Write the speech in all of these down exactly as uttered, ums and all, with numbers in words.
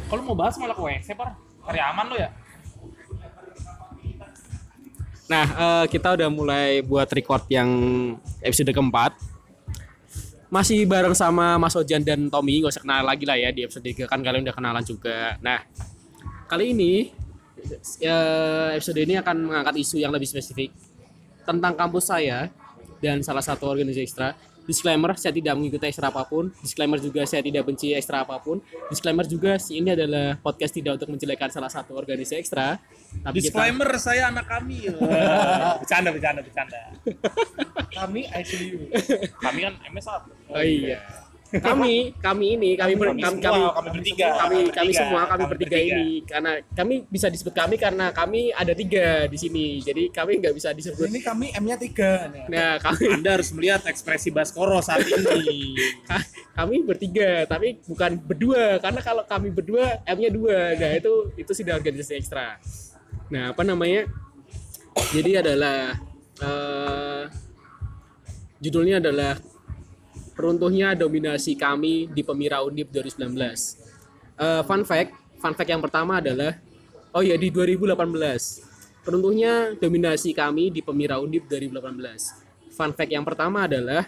Kalau mau bahas malah ke W C, Par. Cari aman lo ya. Nah, uh, kita udah mulai buat record yang episode keempat. Masih bareng sama Mas Ojan dan Tommy, gak usah kenal lagi lah ya di episode tiga, kan kalian udah kenalan juga. Nah, kali ini uh, episode ini akan mengangkat isu yang lebih spesifik tentang kampus saya dan salah satu organisasi ekstra. Disclaimer, saya tidak mengikuti ekstra apapun. Disclaimer juga, saya tidak benci ekstra apapun. Disclaimer juga, ini adalah podcast tidak untuk menjelekkan salah satu organisasi ekstra. Tapi disclaimer, kita... saya anak kami. Bercanda, bercanda, bercanda. Kami I C U. Kami kan M S satu. Oh iya. Kami, kami ini, kami ber, kami, kami, kami, kami bertiga, kami, kami, kami semua, kami, kami bertiga, bertiga ini, karena kami bisa disebut kami karena kami ada tiga di sini, jadi kami nggak bisa disebut. Ini kami M-nya tiga. Nah, kami. Anda harus melihat ekspresi Baskoro saat ini. Kami bertiga, tapi bukan berdua, karena kalau kami berdua M-nya dua, nah itu itu sudah organisasi ekstra. Nah, apa namanya? Jadi adalah uh, judulnya adalah runtuhnya dominasi kami di Pemira Undip dua ribu sembilan belas. Uh, fun fact, fun fact yang pertama adalah, oh ya di dua ribu delapan belas. Runtuhnya dominasi kami di Pemira Undip dua ribu delapan belas. Fun fact yang pertama adalah,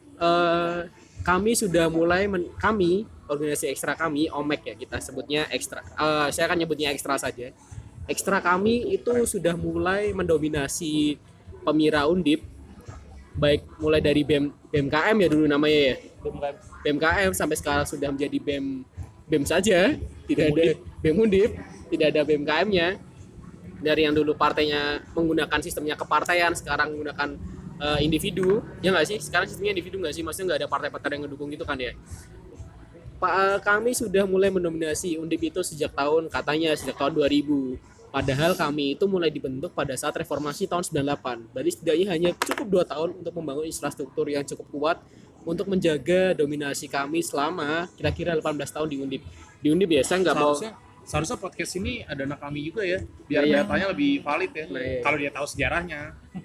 uh, kami sudah mulai, men- kami, organisasi ekstra kami, O M E K ya kita sebutnya ekstra. Uh, saya akan nyebutnya ekstra saja. Ekstra kami itu sudah mulai mendominasi Pemira Undip, baik mulai dari B E M, B E M K M ya dulu namanya ya, B E M K M sampai sekarang sudah menjadi B E M B E M saja, tidak ada B E M Undip, tidak ada B E M K M-nya. Dari yang dulu partainya menggunakan sistemnya kepartaian, sekarang menggunakan uh, individu, ya nggak sih? Sekarang sistemnya individu nggak sih? Maksudnya nggak ada partai-partai yang ngedukung gitu kan ya? Pak, uh, kami sudah mulai mendominasi Undip itu sejak tahun, katanya sejak tahun dua ribu. Padahal kami itu mulai dibentuk pada saat reformasi tahun sembilan puluh delapan. Berarti setidaknya hanya cukup dua tahun untuk membangun infrastruktur yang cukup kuat untuk menjaga dominasi kami selama kira-kira delapan belas tahun di Undip. Di Undip ya, saya nggak mau... Seharusnya podcast ini ada anak kami juga ya, biar nah, datanya iya. lebih valid ya, nah, iya. Kalau dia tahu sejarahnya.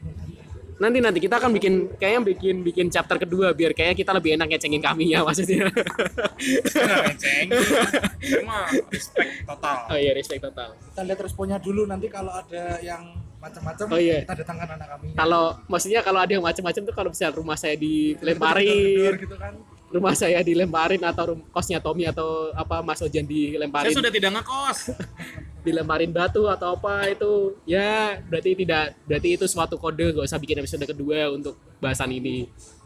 Nanti nanti kita akan bikin kayaknya bikin bikin chapter kedua biar kayaknya kita lebih enak ngecengin kami ya maksudnya. Nggak ngeceng, cuma respect total. Oh iya, respect total. Kita lihat responnya dulu, nanti kalau ada yang macam-macam oh, iya. kita datangkan anak kami. Kalau maksudnya kalau ada yang macam-macam tuh kalau misalnya rumah saya dilemparin gitu kan. Rumah saya dilemparin atau rum- kosnya Tommy atau apa Mas Ojan dilemparin. Saya sudah tidak ngekos. Dilemparin batu atau apa itu ya berarti tidak berarti itu suatu kode, gak usah bikin episode kedua untuk bahasan ini.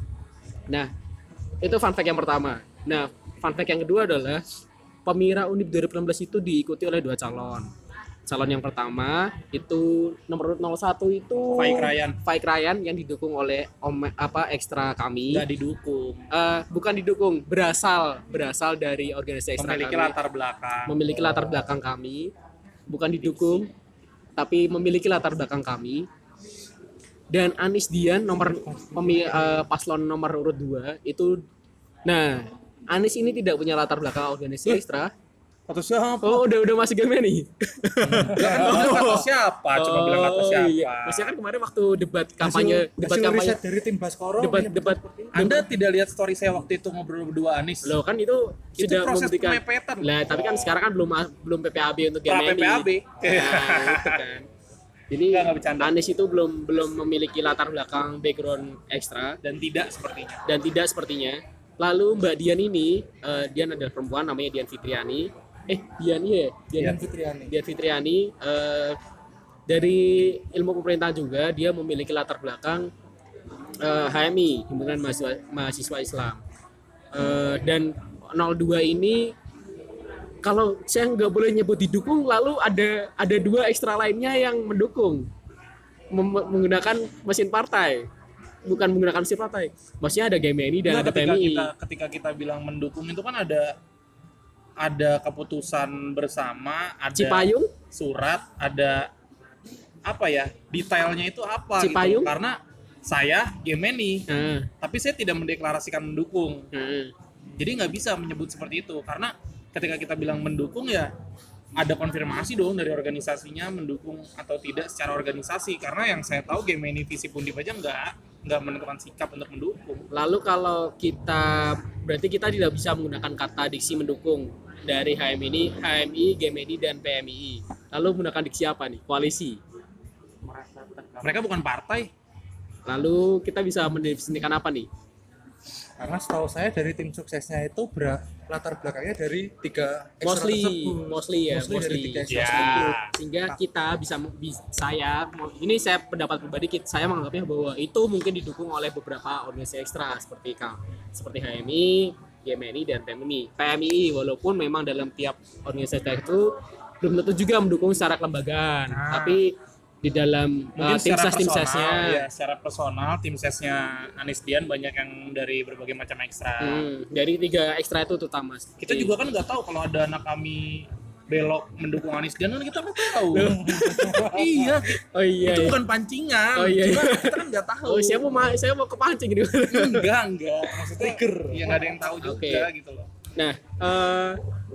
Nah, itu fun fact yang pertama. Nah, fun fact yang kedua adalah Pemira Undip dua ribu enam belas itu diikuti oleh dua calon. Calon yang pertama itu nomor nol satu itu Faik Ryan. Faik Ryan yang didukung oleh om apa ekstra kami. Nggak didukung. Uh, bukan didukung, berasal berasal dari organisasi ekstra memiliki kami. latar belakang. Memiliki oh. latar belakang kami. Bukan didukung, tapi memiliki latar belakang kami. Dan Anis Dian nomor pemi, uh, paslon nomor urut dua itu, nah Anis ini tidak punya latar belakang organisasi ekstra. Atau siapa? Oh udah udah masuk game nih. Atau siapa? Coba oh, bilang atau siapa? Iya. Maksudnya kan kemarin waktu debat kampanye, hasil, debat hasil kampanye dari tim Baskoro. debat debat. Anda tidak lihat story saya waktu itu ngobrol berdua Anis? Loh kan itu, itu sudah proses membuktikan. pemepetan. Lah tapi kan sekarang kan belum belum P P A B untuk game ini. P P A B. Nah, itu kan. Jadi Anis itu belum belum memiliki latar belakang background ekstra dan tidak sepertinya. Dan tidak sepertinya. Lalu Mbak Dian ini, uh, Dian adalah perempuan namanya Dian Fitriani. Eh Dian ya, Dian, Dian Fitriani. Dian Fitriani uh, dari ilmu pemerintahan juga, dia memiliki latar belakang uh, H M I, Himpunan Mahasiswa, Mahasiswa Islam. Uh, dan nol dua ini kalau saya nggak boleh nyebut didukung, lalu ada ada dua ekstra lainnya yang mendukung mem- menggunakan mesin partai, bukan menggunakan mesin partai. Maksudnya ada G M I dan nah, ada P M I. Ketika, ketika kita bilang mendukung itu kan ada ada keputusan bersama, ada Cipayung, surat, ada apa ya, detailnya itu apa Cipayung? Gitu. Karena saya Gemini, uh. tapi saya tidak mendeklarasikan mendukung. Uh. Jadi nggak bisa menyebut seperti itu karena ketika kita bilang mendukung ya ada konfirmasi dong dari organisasinya mendukung atau tidak secara organisasi, karena yang saya tahu Gemini Visi Undip aja nggak nggak menentukan sikap untuk mendukung. Lalu kalau kita berarti kita tidak bisa menggunakan kata diksi mendukung. dari H M I, H M I, G M I D, dan P M I I. Lalu menggunakan diksi apa nih? Koalisi. Mereka bukan partai. Lalu kita bisa mendefinisikan apa nih? Karena setahu saya dari tim suksesnya itu ber- latar belakangnya dari tiga ekstra Mostly, tersebut. mostly ya, Mostly dari mostly. tiga ekstra Ya. tersebut. Sehingga kita bisa, bi- saya, ini saya pendapat pribadi, kit- saya menganggapnya bahwa itu mungkin didukung oleh beberapa organisasi ekstra seperti K, seperti H M I, G M N I, dan P M I. P M I walaupun memang dalam tiap organisasi itu belum tentu juga mendukung secara kelembagaan, Nah. tapi di dalam uh, Mungkin tim secara ses tim personal, sesnya, ya, secara personal tim sesnya Anis Dian banyak yang dari berbagai macam ekstra. hmm, dari tiga ekstra itu terutama. Kita juga kan nggak tahu kalau ada anak kami belok mendukung Anis Dian, kan kita nggak tahu. Iya, Oh iya. itu iya. bukan pancingan. Oh iya, Cuma iya. kita kan nggak tahu. Oh, saya mau ma- saya mau kepancing ini. enggak, enggak. Maksudnya Trigger. ya nggak ada yang tahu juga Oke. gitu loh. Nah, eh,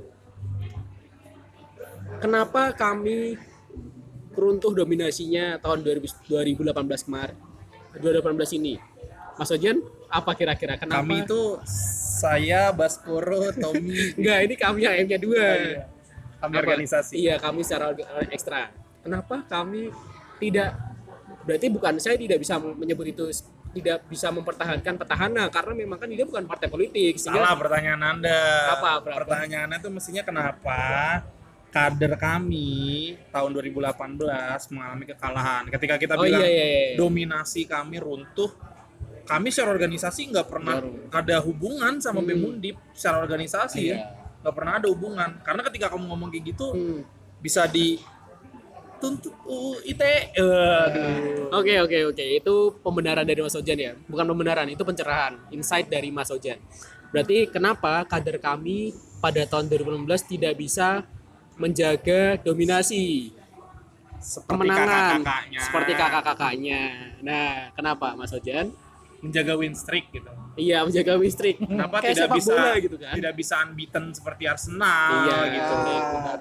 kenapa kami runtuh dominasinya tahun dua ribu delapan belas kemarin, dua ribu delapan belas ini? Mas Ojan, apa kira-kira kenapa? Kami itu saya, Baskoro, Tommy, Enggak, ini kami yang M-nya dua. iya. Kami Apa? organisasi. Iya, kami secara orga- ekstra. Kenapa kami tidak, berarti bukan, saya tidak bisa menyebut itu tidak bisa mempertahankan petahana karena memang kan dia bukan partai politik. Sehingga- Salah pertanyaan Anda. Apa, berapa? Pertanyaannya itu mestinya kenapa kader kami tahun dua ribu delapan belas mengalami kekalahan. Ketika kita Oh bilang iya, iya, iya. dominasi kami runtuh, kami secara organisasi nggak pernah ada hubungan sama Hmm. B M U N D I P secara organisasi Iya. ya. Nggak pernah ada hubungan. Karena ketika kamu ngomong kayak gitu, Hmm. bisa dituntut U U I T E. Aduh. Oke oke oke, itu pembenaran dari Mas Ojan ya, bukan pembenaran, itu pencerahan, insight dari Mas Ojan. Berarti kenapa kader kami pada tahun dua ribu enam belas tidak bisa menjaga dominasi Seperti kemenangan kakak-kakaknya. seperti kakak-kakaknya. Nah, kenapa Mas Ojan? Menjaga win streak gitu. Iya, menjaga win streak. Kenapa Kayak tidak sepak bisa bola gitu kan? tidak bisa unbeaten seperti Arsenal Iya gitu. benar.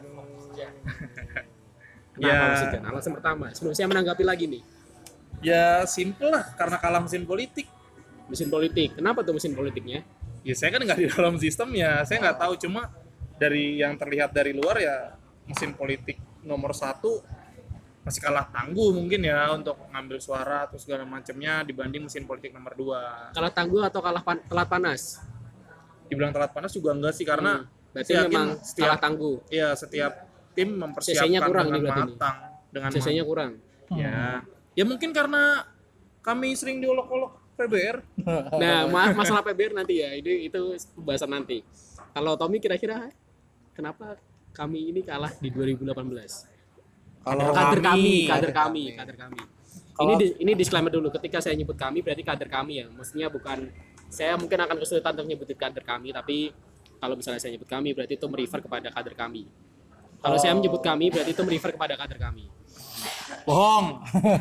Kenapa Ya. Mas Ojan? Alasan pertama. Sebelum saya menanggapi lagi nih, Ya simple lah, karena kalah mesin politik. mesin politik. Kenapa tuh mesin politiknya? Ya saya kan nggak di dalam sistem ya, saya nggak tahu. Cuma dari yang terlihat dari luar ya mesin politik nomor satu masih kalah tangguh mungkin ya untuk ngambil suara atau segala macamnya dibanding mesin politik nomor dua. Kalah tangguh atau kalah pan- telat panas? Dibilang telat panas juga enggak sih, karena Hmm, berarti saya yakin memang setiap kalah tangguh. ya setiap tim C C-nya mempersiapkan kurang dengan nih berarti nih. matang, dengan C C-nya kurang. Ya, ya mungkin karena kami sering diolok-olok P B R. Nah, ma- masalah P B R nanti ya, ini itu pembahasan nanti. Kalau Tommy kira-kira kenapa kami ini kalah di dua ribu delapan belas? Kalau Kader kami, kader kader kami, kami. kader kami. Ini Kalau- di- ini disclaimer dulu. Ketika saya nyebut kami berarti kader kami ya. Maksudnya bukan, saya mungkin akan kesulitan untuk nyebutin kader kami, tapi kalau misalnya saya nyebut kami berarti itu merefer kepada kader kami. Kalau saya menyebut kami berarti itu merefer kepada kader kami. Bohong.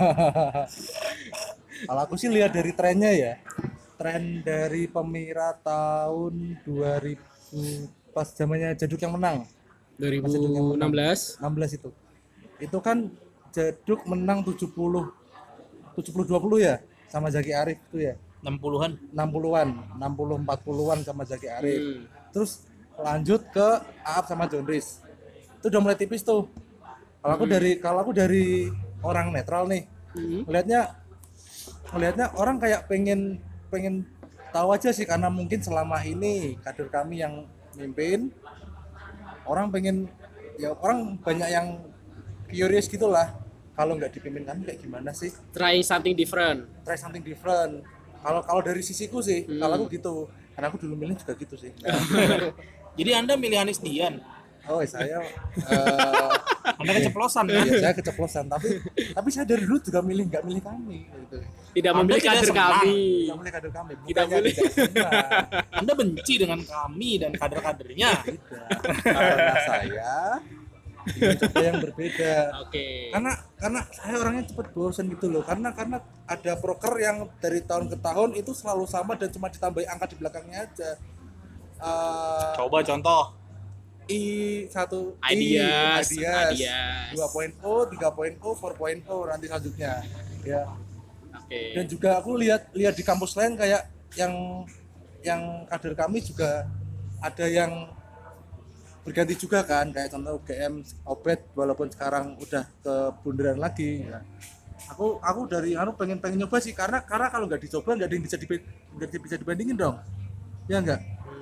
Kalau aku sih lihat dari trennya ya, tren dari Pemira tahun dua ribu pas zamannya Jaduk yang menang dua ribu enam belas enam belas itu, itu kan Jaduk menang tujuh puluh tujuh puluh dua puluh ya sama Zaki Arif itu ya, enam puluhan. enam puluhan enam puluh empat puluhan sama Zaki Arif. Hmm. Terus lanjut ke Aap sama John Riz, itu udah mulai tipis tuh. Kalau aku dari kalau aku dari orang netral nih, Hmm. melihatnya melihatnya orang kayak pengen pengen tahu aja sih, karena mungkin selama ini kader kami yang mimpin, orang pengen ya orang banyak yang curious gitulah, kalau nggak dipimpin kami kayak gimana sih, Try something different. try something different. Kalau kalau dari sisiku sih, Hmm. kalau aku gitu, karena aku dulu milih juga gitu sih. Jadi Anda milih Anis Dian. Oh saya eh, Anda keceplosan kan? iya, saya keceplosan, tapi tapi saya dari dulu juga milih nggak milih kami gitu. Tidak Anda memilih tidak kader senang. kami. Nggak milih kader kami, Kita bukannya milih. tidak senang. Anda benci dengan kami dan kader-kadernya. Tidak. Karena saya ingin coba yang berbeda. Oke. Karena karena saya orangnya cepet bosan gitu loh. Karena karena ada proker yang dari tahun ke tahun itu selalu sama dan cuma ditambahi angka di belakangnya aja. Eh, Coba contoh. I satu Ideas, I, Ideas, ideas. dua titik nol, tiga titik nol, empat titik nol nanti selanjutnya. Ya. Oke. Dan juga aku lihat lihat di kampus lain kayak yang yang kader kami juga ada yang berganti juga kan, kayak contoh U G M Obet walaupun sekarang udah ke bundaran lagi ya. Aku aku dari anu pengen pengen nyoba sih, karena karena kalau nggak dicoba nggak ada yang bisa dibe- nggak bisa dibandingin dong. Ya enggak?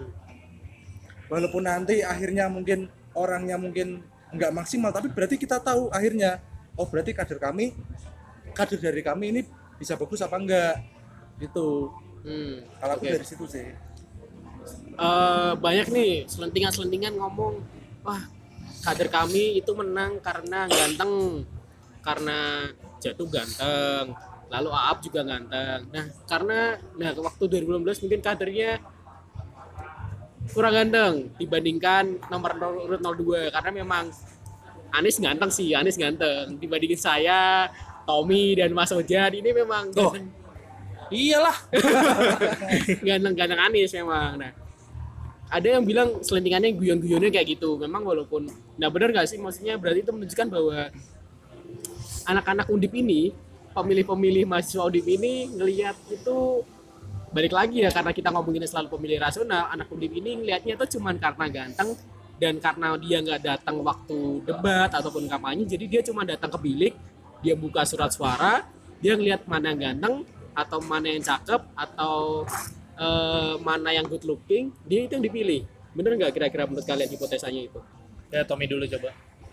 Walaupun nanti akhirnya mungkin orangnya mungkin nggak maksimal, tapi berarti kita tahu akhirnya, oh berarti kader kami kader dari kami ini bisa bagus apa enggak gitu. Hmm, Kalau aku oke. dari situ sih. Eh, banyak nih selentingan-selentingan ngomong, wah kader kami itu menang karena ganteng, karena Jatuh ganteng, lalu Aap juga ganteng. Nah karena nah waktu dua ribu lima belas mungkin kadernya kurang ganteng dibandingkan nomor urut nol dua, karena memang Anies ganteng sih, Anies ganteng dibandingin saya, Tommy dan Mas Ojan ini memang Oh. ganteng, Iyalah. ganteng-ganteng Anies memang. Nah ada yang bilang selentingannya guyon-guyonnya kayak gitu. Memang walaupun, nah benar nggak sih, maksudnya berarti itu menunjukkan bahwa anak-anak Undip ini, pemilih-pemilih mahasiswa Undip ini ngelihat itu, balik lagi ya karena kita ngomonginnya selalu pemilih rasional, anak Undip ini ngelihatnya itu cuman karena ganteng dan karena dia nggak datang waktu debat ataupun kampanye, jadi dia cuma datang ke bilik, dia buka surat suara, dia ngelihat mana yang ganteng atau mana yang cakep atau eh, mana yang good looking, dia itu yang dipilih. Bener nggak kira-kira menurut kalian hipotesanya itu? Ya Tommy dulu coba.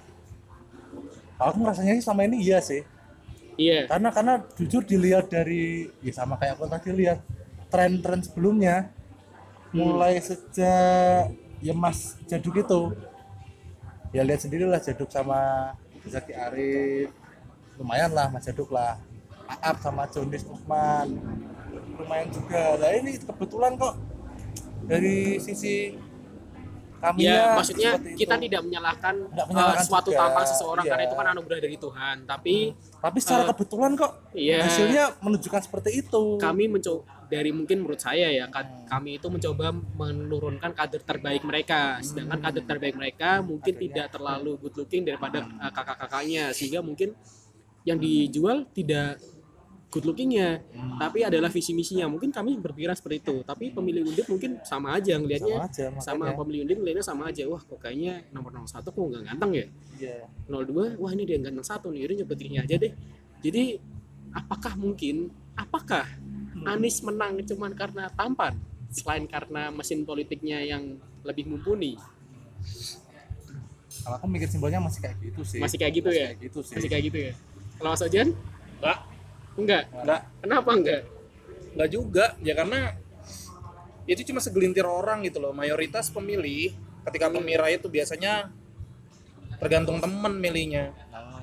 Aku rasanya sih sama ini iya sih. Iya. Karena karena jujur dilihat dari ya sama kayak aku tadi lihat tren-tren sebelumnya, mulai sejak ya Mas Jaduk itu, ya lihat sendirilah Jaduk sama Zaki Arif, lumayan lah Mas Jaduk lah, Aap sama Jonis Lukman lumayan juga. Nah ini kebetulan kok dari sisi kami Ya, maksudnya kita tidak menyalahkan, Tidak menyalahkan uh, suatu juga, tampang seseorang iya. karena itu kan anugerah dari Tuhan. Tapi tapi secara Eh, kebetulan kok iya. hasilnya menunjukkan seperti itu. kami mencoba, dari mungkin menurut saya ya, ka- kami itu mencoba menurunkan kader terbaik mereka. Sedangkan kader terbaik mereka mungkin tidak terlalu good looking daripada uh, kakak-kakaknya, sehingga mungkin yang dijual tidak good lookingnya, tapi adalah visi misinya. Mungkin kami berpikiran seperti itu, tapi pemilih Undip mungkin sama aja ngelihatnya, Sama aja, sama makanya. pemilih Undip ngelihatnya sama aja. Wah kok kayaknya nomor nol satu kok nggak ganteng ya, Iya. nol dua wah ini dia yang ganteng satu nih, udah nyoba dirinya aja deh. Jadi apakah mungkin, apakah Anies menang cuman karena tampan selain karena mesin politiknya yang lebih mumpuni? Kalau aku mikir simbolnya masih kayak gitu sih. Masih kayak gitu Masih ya? Kayak gitu sih. Masih kayak gitu ya? Kalau Mas Ojan? Enggak, Enggak. enggak, Kenapa enggak? enggak juga. Ya karena itu cuma segelintir orang gitu loh. Mayoritas pemilih ketika pemilih itu biasanya tergantung temen milihnya.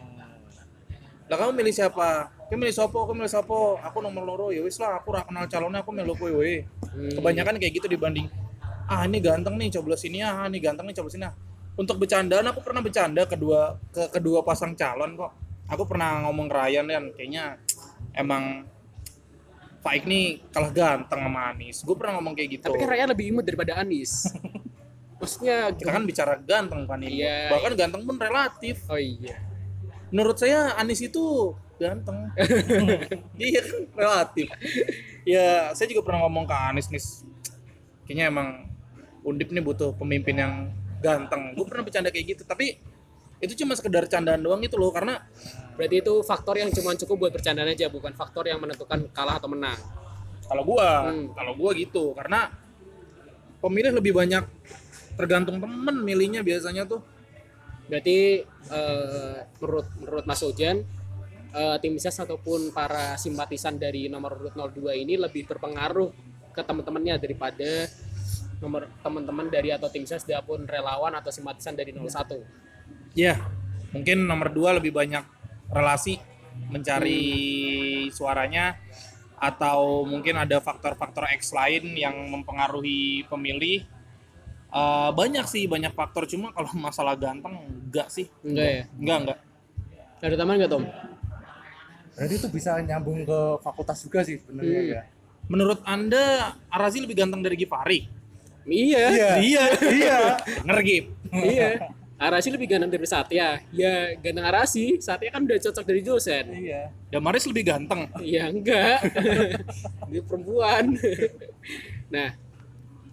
Lah kamu milih siapa? Kamu milih sopo, aku milih sopo. Aku nomor loro, ya wis lah, aku ra kenal calonnya, aku milih kowe we. Hmm. Kebanyakan kayak gitu dibanding ah ini ganteng nih, coblos sini ah, ini ganteng nih, coblos sini ah. Untuk bercandaan aku pernah bercanda kedua ke kedua pasang calon kok. Aku pernah ngomong ke Ryan kan, kayaknya emang Faik nih kalah ganteng sama Anies. Gue pernah ngomong kayak gitu. Tapi kan Raya lebih imut daripada Anies. Maksudnya Kita kan bicara ganteng kan ini. Iya, Bahkan ganteng pun relatif. oh iya. Menurut saya Anies itu ganteng. Iya kan relatif. Ya saya juga pernah ngomong ke Anies nih. Kayaknya emang Undip nih butuh pemimpin yang ganteng. Gue pernah bercanda kayak gitu. Tapi itu cuma sekedar candaan doang gitu loh. Karena Berarti itu faktor yang cuma cukup buat bercandaan aja, bukan faktor yang menentukan kalah atau menang. kalau gua, Hmm. kalau gua gitu. Karena pemilih lebih banyak tergantung temen milihnya biasanya tuh. Berarti eh, menurut menurut Mas Ojan, eh, tim ses ataupun para simpatisan dari nomor urut nol dua ini lebih berpengaruh ke teman-temannya daripada nomor teman-teman dari atau tim ses ataupun relawan atau simpatisan dari nol satu. Iya, mungkin nomor dua lebih banyak relasi mencari suaranya, atau mungkin ada faktor-faktor X lain yang mempengaruhi pemilih. Eh, banyak sih, banyak faktor, cuma kalau masalah ganteng enggak sih. Enggak ya? Enggak, enggak. Ada teman enggak, Tom? Berarti itu bisa nyambung ke fakultas juga sih sebenarnya Hmm. ya. Menurut Anda Arazi lebih ganteng dari Givari? Iya. Iya. Iya. Iya. Bener, Gip. Iya. Arasi lebih ganteng dari Satya. Ya ganteng Arasi. Satya kan udah cocok dari dosen. Iya. Damaris lebih ganteng. Ya enggak. Dia perempuan. Nah,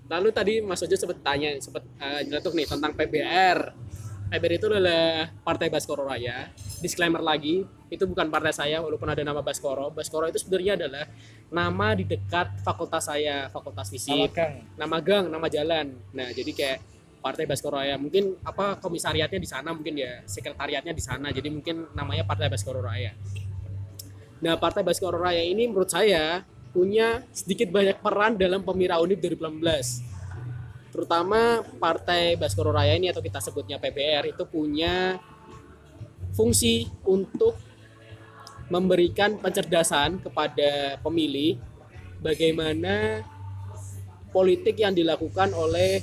lalu tadi Mas Ojo sempat tanya, sempat uh, nyeletuk nih tentang P B R. P B R itu adalah Partai Baskoro Raya. Disclaimer lagi, itu bukan partai saya walaupun ada nama Baskoro. Baskoro itu sebenarnya adalah nama di dekat fakultas saya, Fakultas Fisip. Nama gang. Nama gang, nama jalan. Nah, jadi kayak Partai Baskoro Raya. Mungkin apa komisariatnya di sana, mungkin ya sekretariatnya di sana. Jadi mungkin namanya Partai Baskoro Raya. Nah, Partai Baskoro Raya ini menurut saya punya sedikit banyak peran dalam Pemira Undip dua ribu delapan belas. Terutama Partai Baskoro Raya ini atau kita sebutnya P B R itu punya fungsi untuk memberikan pencerdasan kepada pemilih bagaimana politik yang dilakukan oleh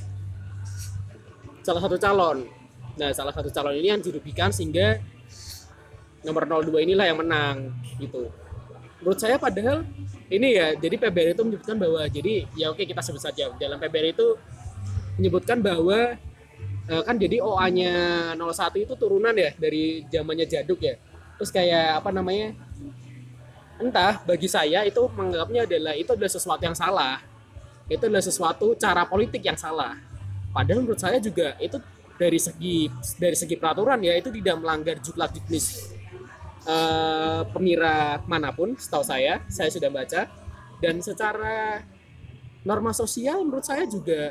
salah satu calon. Nah, salah satu calon ini yang dirugikan sehingga nomor nol dua inilah yang menang gitu. Menurut saya padahal ini ya, jadi P B R itu menyebutkan bahwa jadi ya oke kita sebut saja dalam P B R itu menyebutkan bahwa eh, kan jadi O A-nya nol satu itu turunan ya dari zamannya Jaduk ya. Terus kayak apa namanya? Entah bagi saya itu menganggapnya adalah itu adalah sesuatu yang salah. Itu adalah sesuatu cara politik yang salah. Padahal menurut saya juga itu dari segi dari segi peraturan ya itu tidak melanggar juklak juknis Uh, pemira manapun, setahu saya, saya sudah baca, dan secara norma sosial menurut saya juga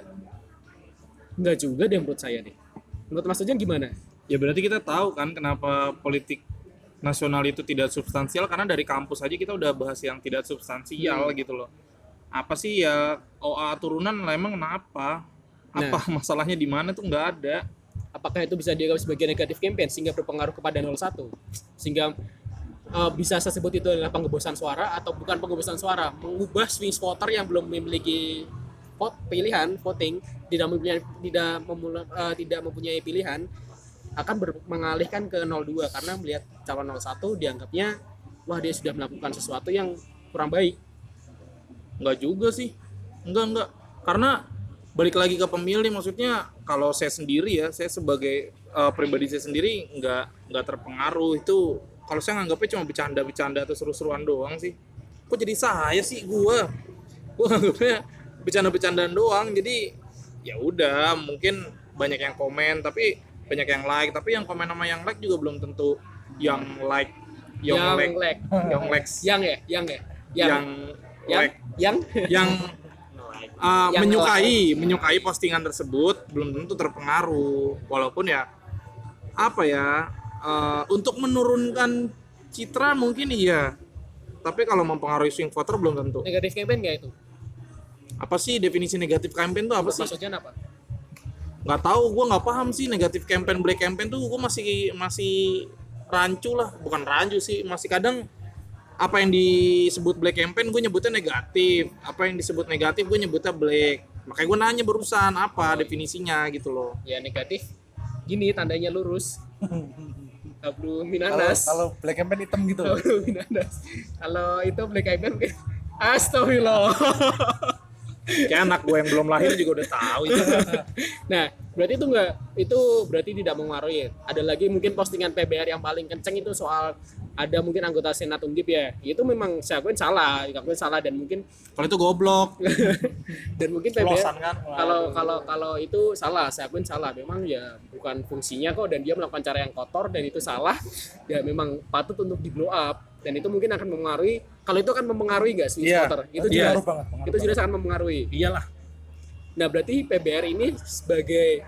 enggak juga deh menurut saya nih. Menurut Mas Ojan gimana? Ya berarti kita tahu kan kenapa politik nasional itu tidak substansial, karena dari kampus aja kita udah bahas yang tidak substansial hmm. gitu loh. Apa sih ya O A turunan lah, emang kenapa? Apa nah, masalahnya di mana tuh nggak ada. Apakah itu bisa dianggap sebagai negatif campaign sehingga berpengaruh kepada nol satu sehingga uh, bisa saya sebut itu adalah pengebosan suara atau bukan pengebosan suara, mengubah swing voter yang belum memiliki vote pilihan voting tidak mempunyai tidak memula, uh, tidak mempunyai pilihan akan ber, mengalihkan ke nol dua karena melihat calon nol satu dianggapnya wah dia sudah melakukan sesuatu yang kurang baik. Enggak juga sih, enggak enggak karena balik lagi ke pemilih, maksudnya kalau saya sendiri ya, saya sebagai uh, pribadi saya sendiri nggak nggak terpengaruh itu. Kalau saya nganggapnya cuma bercanda-bercanda atau seru-seruan doang sih. Kok jadi saya sih gua, gua nganggapnya bercanda-bercandaan doang. Jadi ya udah, mungkin banyak yang komen, tapi banyak yang like, tapi yang komen sama yang like juga belum tentu yang like, yang, yang like, like, yang likes, yang ya, yang ya, yang, yang like, yang, yang Uh, yang menyukai like. menyukai postingan tersebut belum tentu terpengaruh, walaupun ya apa ya uh, untuk menurunkan citra mungkin iya, tapi kalau mempengaruhi swing voter belum tentu. Negatif campaign nggak itu? Apa sih definisi negatif campaign tuh apa sih? Maksudnya apa? Nggak tahu, gue nggak paham sih negatif campaign, black campaign tuh gue masih masih rancu lah, bukan rancu sih, masih kadang apa yang disebut black campaign gue nyebutnya negatif, apa yang disebut negatif gue nyebutnya black. Makanya gue nanya barusan apa definisinya gitu loh. Ya negatif gini tandanya lurus. Ablu minanas. Kalau black campaign hitam gitu. Ablu minanas. Kalau itu black campaign astagfirullah. Kayak anak gue yang belum lahir juga udah tahu itu. Nah, berarti itu enggak, itu berarti tidak mengaruhi. Ada lagi mungkin postingan P B R yang paling kenceng itu soal ada mungkin anggota Senat Undip ya. Itu memang saya akuin salah, saya akuin salah dan mungkin kalau itu goblok. Dan mungkin P B R kan? kalau kalau kalau itu salah, saya akuin salah. Memang ya bukan fungsinya kok dan dia melakukan cara yang kotor dan itu salah. Ya memang patut untuk di blow up dan itu mungkin akan mempengaruhi. Kalau itu akan mempengaruhi enggak swing yeah. voter? Itu yeah. jelas. Banget, itu jelas akan mempengaruhi. Iyalah. Nah, berarti P B R ini sebagai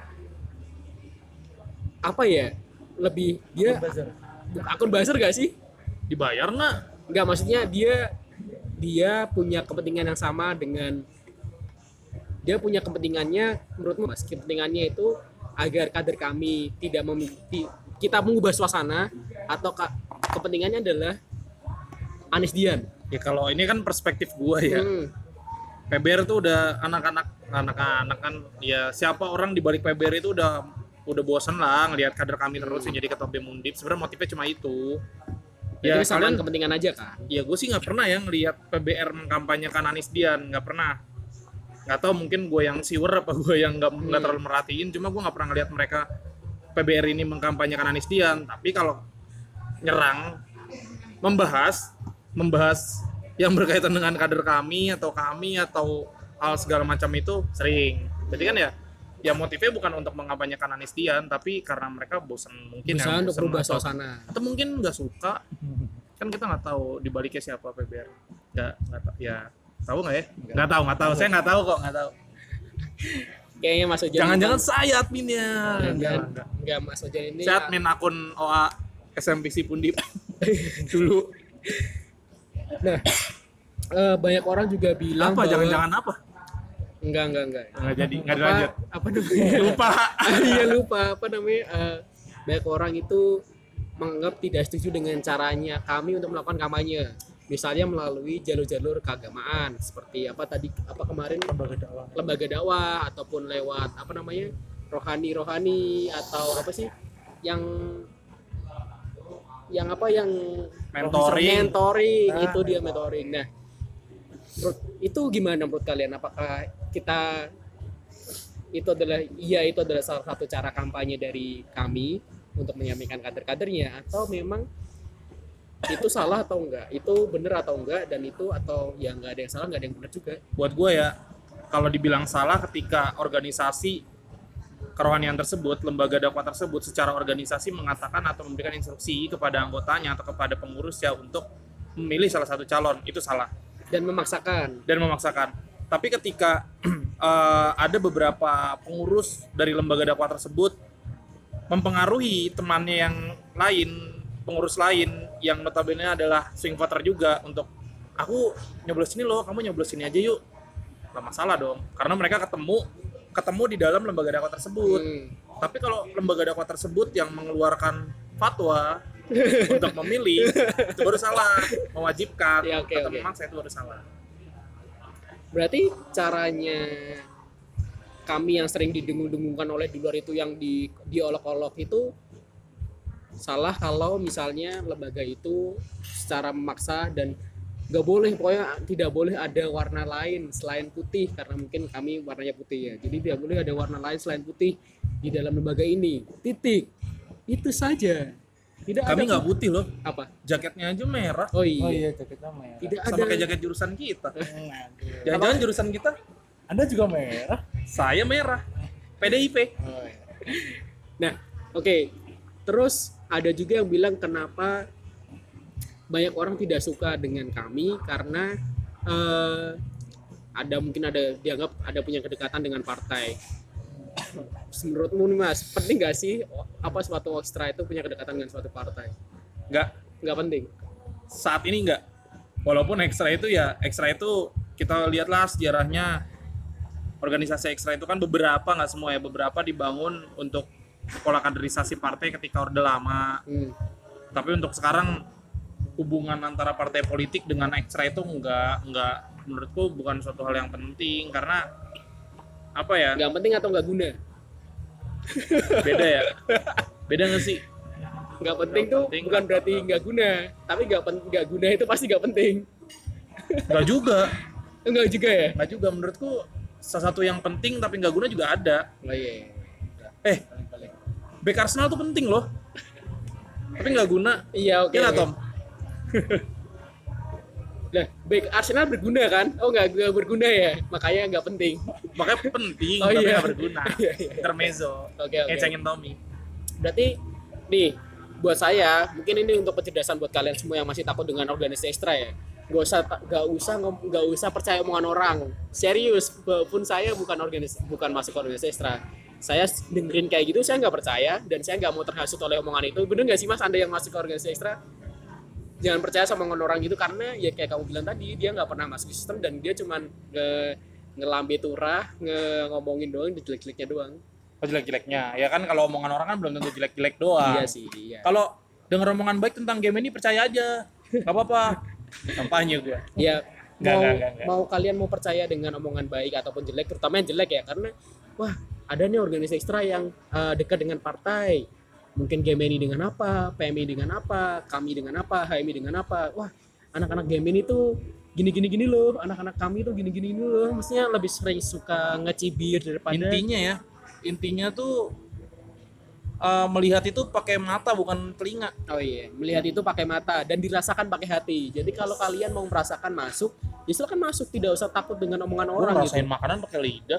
apa ya? Lebih dia akun buzzer gak sih? Dibayar nggak? Nggak, maksudnya dia dia punya kepentingan yang sama dengan dia punya kepentingannya menurutmu mas kepentingannya itu agar kader kami tidak mem, kita mengubah suasana atau ka, kepentingannya adalah Anies Dian. Ya kalau ini kan perspektif gua ya. Hmm. P B R itu udah anak-anak anak-anak kan ya siapa orang di balik P B R itu udah udah bosan lah ngelihat kader kami terus yang jadi ketua B E M Undip. Sebenarnya motifnya cuma itu. Ya, itu kalian kepentingan aja kan? Ya gue sih nggak pernah ya ngelihat P B R mengkampanyekan Anies Dian, nggak pernah. Nggak tahu mungkin gue yang siwer apa gue yang nggak nggak hmm. terlalu merhatiin. Cuma gue nggak pernah ngelihat mereka P B R ini mengkampanyekan Anies Dian. Tapi kalau nyerang, membahas, membahas yang berkaitan dengan kader kami atau kami atau hal segala macam itu sering. Jadi kan ya ya motifnya bukan untuk mengampanyekan Anies Dian, tapi karena mereka bosan mungkin Berusaha ya, untuk bosan berubah atau, suasana. atau mungkin nggak suka. Kan kita nggak tahu di baliknya siapa P B R. Nggak nggak tahu ya. Tahu nggak ya? Nggak tahu, nggak tahu. Saya nggak tahu kok, nggak tahu. Kayaknya Mas Ojan Jangan-jangan ini- saya adminnya. Enggak, Enggak, enggak. enggak Mas Ojan ini Saya admin akun O A S M P C Pundip dulu. Nah, eh, banyak orang juga bilang Apa? bahwa Jangan-jangan apa? enggak enggak enggak. Nggak jadi, nggak Apa, dilanjut. apa namanya? Lupa. Iya lupa apa namanya? eh, banyak orang itu menganggap tidak setuju dengan caranya kami untuk melakukan kampanye. Misalnya melalui jalur-jalur keagamaan seperti apa tadi apa kemarin lembaga dakwah. lembaga dakwah ataupun lewat apa namanya? rohani-rohani atau apa sih yang yang apa yang Mentoring. mentoring Nah, itu dia mentoring. Nah, menurut- itu gimana menurut kalian? Apakah kita itu adalah iya itu adalah salah satu cara kampanye dari kami untuk menyampaikan kader-kadernya atau memang itu salah atau enggak? Itu benar atau enggak dan itu atau ya enggak ada yang salah, enggak ada yang benar juga. Buat gue ya, kalau dibilang salah ketika organisasi kerohanian tersebut, lembaga dakwah tersebut secara organisasi mengatakan atau memberikan instruksi kepada anggotanya atau kepada pengurusnya untuk memilih salah satu calon, itu salah Dan memaksakan. dan memaksakan. Tapi ketika eh, ada beberapa pengurus dari lembaga dakwah tersebut mempengaruhi temannya yang lain, pengurus lain yang notabene adalah swing voter juga untuk aku nyoblos sini loh, kamu nyoblos sini aja yuk. Nggak masalah dong, karena mereka ketemu ketemu di dalam lembaga dakwah tersebut. Hmm. Tapi kalau lembaga dakwah tersebut yang mengeluarkan fatwa untuk memilih, itu baru salah, mewajibkan. Ya, oke, atau oke. memang saya itu baru salah. Berarti caranya kami yang sering didengung-dengungkan oleh di luar itu yang di diolok-olok itu salah kalau misalnya lembaga itu secara memaksa dan nggak boleh, pokoknya tidak boleh ada warna lain selain putih karena mungkin kami warnanya putih ya, jadi tidak boleh ada warna lain selain putih di dalam lembaga ini, titik, itu saja. Tidak Kami ada nggak putih loh, apa jaketnya aja merah. oh iya, Oh iya, jaketnya merah. tidak Sama ada kayak jaket jurusan kita. Hmm, aduh. Jangan-jangan jurusan kita, Anda juga merah? saya merah. P D I P. Oh, iya. Nah, oke. Terus ada juga yang bilang kenapa banyak orang tidak suka dengan kami karena eh, ada mungkin ada dianggap ada punya kedekatan dengan partai. Menurutmu nih Mas, penting gak sih apa suatu ekstra itu punya kedekatan dengan suatu partai? Nggak, Nggak penting. saat ini nggak. Walaupun ekstra itu ya, ekstra itu kita lihatlah sejarahnya. Organisasi ekstra itu kan beberapa, nggak semua ya, beberapa dibangun untuk pola kaderisasi partai ketika Orde Lama. Hmm. Tapi untuk sekarang hubungan antara partai politik dengan ekstra itu enggak enggak menurutku bukan suatu hal yang penting karena apa ya, Nggak penting atau nggak guna? beda ya, beda nggak sih? Nggak penting Nggak tuh penting, bukan nggak berarti penting. nggak guna, tapi nggak pen- nggak guna itu pasti nggak penting. Nggak juga, Enggak juga ya? nggak juga menurutku salah satu yang penting tapi nggak guna juga ada. Oh iya. Eh, back Arsenal tuh penting loh, tapi nggak guna. Iya oke. Iya lah oke. Tom. Nah, baik Arsenal berguna kan? Oh nggak nggak berguna ya, makanya nggak penting. Makanya penting Oh, tapi iya. nggak berguna. Iya, iya. Intermezzo. Oke, oke. Ngecengin Tommy. Berarti nih buat saya mungkin ini untuk pencerdasan buat kalian semua yang masih takut dengan organisasi ekstra ya. Gak usah gak usah ngom- gak usah percaya omongan orang. Serius, walaupun saya bukan organisasi bukan masuk organisasi ekstra. Saya dengerin kayak gitu saya nggak percaya dan saya nggak mau terhasut oleh omongan itu. Bener nggak sih Mas Anda yang masuk ke organisasi ekstra? Jangan percaya sama omongan orang itu karena ya kayak kamu bilang tadi dia nggak pernah masuk sistem dan dia cuman nge ngelambe turah, nge ngomongin doang, jelek-jeleknya doang. Oh, jelek-jeleknya. Ya kan kalau omongan orang kan belum tentu jelek-jelek doang. Iya sih, iya. Kalau denger omongan baik tentang game ini percaya aja. Gak apa-apa. Kampanye gue. Ya Nggak, mau, nggak, nggak, nggak. mau kalian mau percaya dengan omongan baik ataupun jelek, terutama yang jelek ya, karena wah ada nih organisasi ekstra yang uh, dekat dengan partai, mungkin Game ini dengan apa, P M I dengan apa, kami dengan apa, H M I dengan apa, wah anak-anak Game ini tuh gini-gini gini loh, anak-anak kami tuh gini-gini gini loh, mestinya lebih sering suka ngecibir daripada Intinya ya, intinya tuh uh, melihat itu pakai mata bukan telinga. oh iya, melihat itu pakai mata dan dirasakan pakai hati. Jadi kalau kalian mau merasakan masuk, Ya silakan masuk, tidak usah takut dengan omongan Gue orang ngerasain gitu. makanan pakai lidah.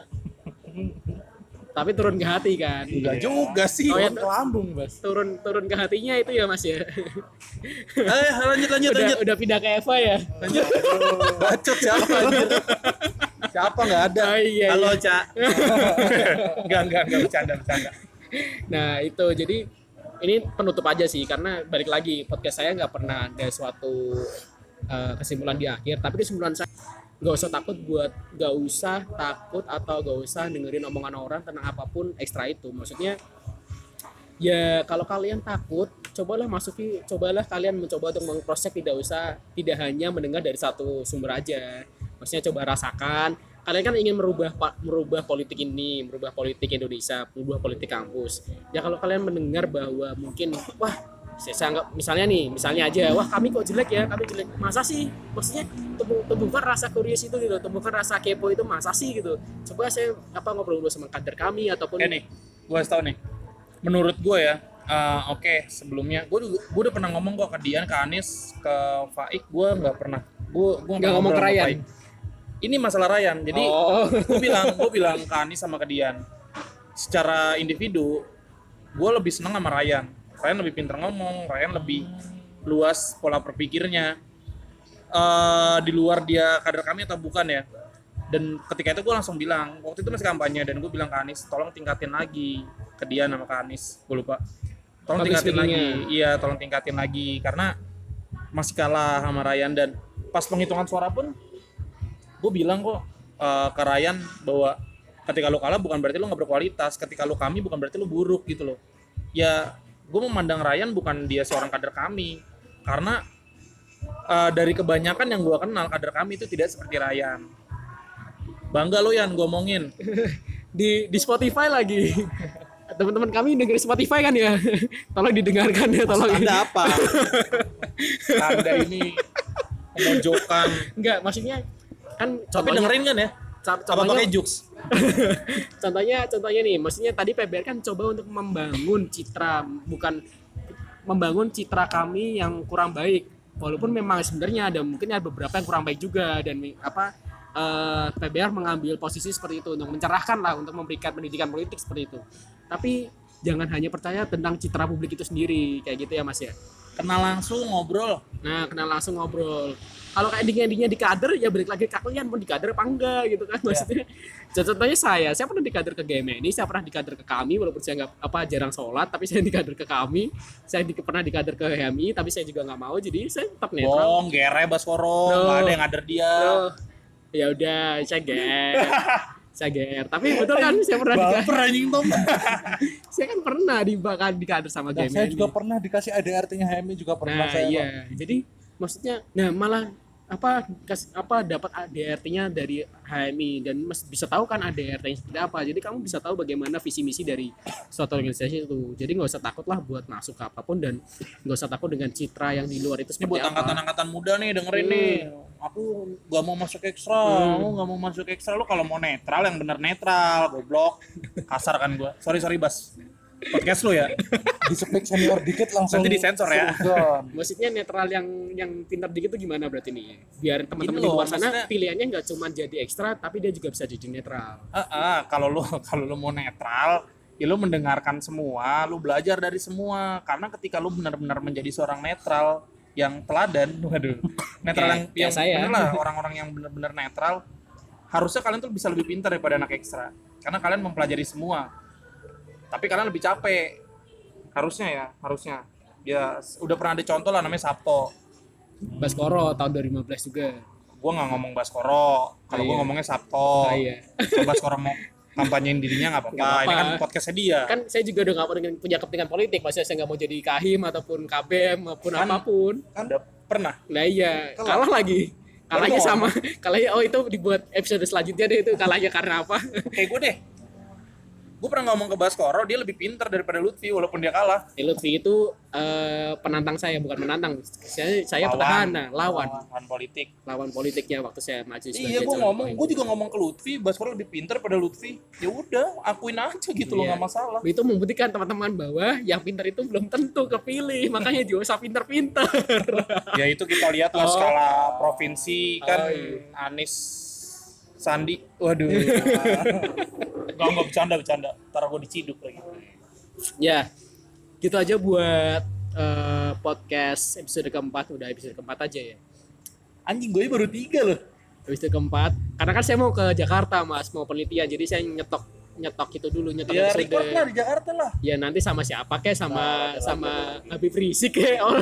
Tapi turun ke hati kan. Enggak juga sih. Oh, ya, ke lambung, Bas. turun turun ke hatinya itu ya Mas ya. Eh, lanjut lanjut udah lanjut. udah pindah ke Eva ya. Lanjut. Bacot siapa anjir? Siapa enggak ada? Oh, iya, Halo, iya. Cak. Enggak enggak enggak bercanda bercanda. Nah itu jadi ini penutup aja sih, karena balik lagi podcast saya nggak pernah ada suatu uh, kesimpulan di akhir, tapi kesimpulan saya nggak usah takut buat nggak usah takut atau nggak usah dengerin omongan orang tentang apapun ekstra itu. Maksudnya ya kalau kalian takut, cobalah masuki, cobalah kalian mencoba untuk mengcross-check, tidak usah tidak hanya mendengar dari satu sumber aja. Maksudnya coba rasakan. Kalian kan ingin merubah merubah politik ini, merubah politik Indonesia, merubah politik kampus. Ya kalau kalian mendengar bahwa mungkin wah saya anggap misalnya nih, misalnya aja wah kami kok jelek ya, kami jelek. Masa sih? Maksudnya tumbuh, tumbuhkan rasa curious itu gitu, tumbuhkan rasa kepo itu masa sih gitu. Coba saya apa ngobrol-ngobrol sama kader kami ataupun Eh nih, gue kasih tau nih. Menurut gue ya, uh, oke okay, sebelumnya gue gue udah pernah ngomong kok ke Dian, ke Anis, ke Faik, gue nggak pernah. Gue gue nggak ngomong ke Ryan. Ini masalah Ryan. Jadi oh. gue bilang gue bilang ke Anis sama ke Dian, secara individu gue lebih seneng sama Ryan. Ryan lebih pintar ngomong, Ryan lebih luas pola berpikirnya. Uh, di luar dia kader kami atau bukan ya. Dan ketika itu gue langsung bilang, waktu itu masih kampanye, dan gue bilang ke Anis, tolong tingkatin lagi. Ke Dian sama ke Anis, gue lupa. Tolong Public tingkatin lagi. speaking-nya. Iya, tolong tingkatin lagi. Karena masih kalah sama Ryan. Dan pas penghitungan suara pun, gue bilang kok uh, ke Ryan bahwa ketika lu kalah bukan berarti lu nggak berkualitas, ketika lu kami bukan berarti lu buruk gitu loh. Ya gue memandang Ryan bukan dia seorang kader kami, karena uh, dari kebanyakan yang gue kenal kader kami itu tidak seperti Ryan. Bangga lo Yan, gue omongin di di Spotify lagi. Teman-teman kami dengerin Spotify kan ya. Tolong didengarkan ya, tolong. Maksud Anda apa? Anda ini memojokkan. Enggak, maksudnya kan Tapi contohnya- dengerin kan ya? co- Apa contohnya pakai jokes? contohnya contohnya nih, maksudnya tadi P B R kan coba untuk membangun citra, bukan membangun citra kami yang kurang baik, walaupun memang sebenarnya ada mungkin ada beberapa yang kurang baik juga, dan apa eh, P B R mengambil posisi seperti itu untuk mencerahkan lah, untuk memberikan pendidikan politik seperti itu. Tapi jangan hanya percaya tentang citra publik itu sendiri kayak gitu ya Mas ya. Kenal langsung, ngobrol. Nah, kenal langsung ngobrol. Kalau kayak ending-endingnya di kader, ya balik lagi ke kalian mau di kader apa enggak gitu kan maksudnya. Yeah. Contohnya saya, saya pernah di kader ke G M ini, saya pernah di kader ke kami walaupun saya nggak apa jarang sholat, tapi saya di kader ke kami. Saya di, pernah di kader ke H M I, tapi saya juga nggak mau, jadi saya tetap netral. Bohong, gere Baskoro, No. nggak ada yang ngader dia. Loh, ya udah, saya ger. Saya ger. Tapi betul kan saya pernah di Baper anjing Tom. saya kan pernah di bahkan di kader sama Nah, G M I. saya juga pernah dikasih A D R T-nya H M I juga pernah Nah, saya. iya. Jadi maksudnya nah malah apa kas, apa dapat A D R T-nya dari H M I, dan mas, bisa tahu kan A D R T-nya seperti apa. Jadi kamu bisa tahu bagaimana visi misi dari suatu organisasi itu. Jadi nggak usah takut lah buat masuk ke apapun, dan nggak usah takut dengan citra yang di luar itu Ini seperti buat apa. angkatan-angkatan muda nih, dengerin Hmm. nih. Aku gak mau masuk ekstra, Hmm. aku gak mau masuk ekstra. Lu kalau mau netral yang bener netral, goblok. Kasar kan gua. Sorry sorry Bas. Podcast lu ya. Di spek senior dikit langsung Nanti disensor ya. sujon. Maksudnya netral yang yang pintar dikit itu gimana berarti nih? Biar teman-teman Gini di loh, luar sana maksudnya- pilihannya nggak cuma jadi ekstra, tapi dia juga bisa jadi netral. Ah, ah, kalau lu kalau lu mau netral, ya lu mendengarkan semua, lu belajar dari semua. Karena ketika lu benar-benar menjadi seorang netral yang teladan, waduh, netral Kayak- yang kayak yang saya. bener lah, orang-orang yang benar-benar netral, harusnya kalian tuh bisa lebih pintar daripada anak ekstra. Karena kalian mempelajari semua. Tapi kalian lebih capek. Harusnya ya, harusnya. Ya udah pernah ada contoh lah namanya Sabto. Baskoro tahun dua ribu lima belas juga. Gua nggak ngomong Baskoro, kalau Oh, gua iya. ngomongnya Sabto. Oh, iya. Kalau Baskoro mau kampanyein dirinya nggak apa-apa. Nggak apa-apa. Ini kan podcastnya dia. Kan saya juga udah nggak mau dengan punya kepentingan politik, maksudnya saya nggak mau jadi kahim ataupun K B M maupun Kan- apapun. Udah pernah. Nah iya, Kalah. kalah lagi. Kalahnya Baru sama, kalahnya oh itu dibuat episode selanjutnya deh, itu kalahnya karena apa? Kayak gue deh. Gue pernah ngomong ke Baskoro, dia lebih pintar daripada Lutfi walaupun dia kalah. Eh, Lutfi itu uh, penantang saya, bukan menantang. Saya saya Lawan. petahana, lawan. lawan politik. Lawan politiknya waktu saya maju sebagai Iya, gue calon ngomong, pemimpin. gue juga ngomong ke Lutfi, Baskoro lebih pintar pada Lutfi. Ya udah, akuin aja gitu loh, Iya. nggak masalah. Itu membuktikan teman-teman bahwa yang pintar itu belum tentu kepilih, makanya juga usah pintar-pintar. Ya itu kita lihat lah Oh. skala provinsi kan, Oh, iya. Anies, Sandi, waduh. Gak nggak bercanda bercanda, ntar gue diciduk lagi. Ya, gitu aja buat uh, podcast episode keempat. Udah episode keempat aja ya. Anjing gue baru tiga loh. Episode keempat, karena kan saya mau ke Jakarta mas, mau penelitian, jadi saya nyetok nyetok itu dulu, nyetok Ya episode. record lah di Jakarta lah. Ya nanti sama siapa kek, sama Nah, sama Habib Rizik kek. Oh.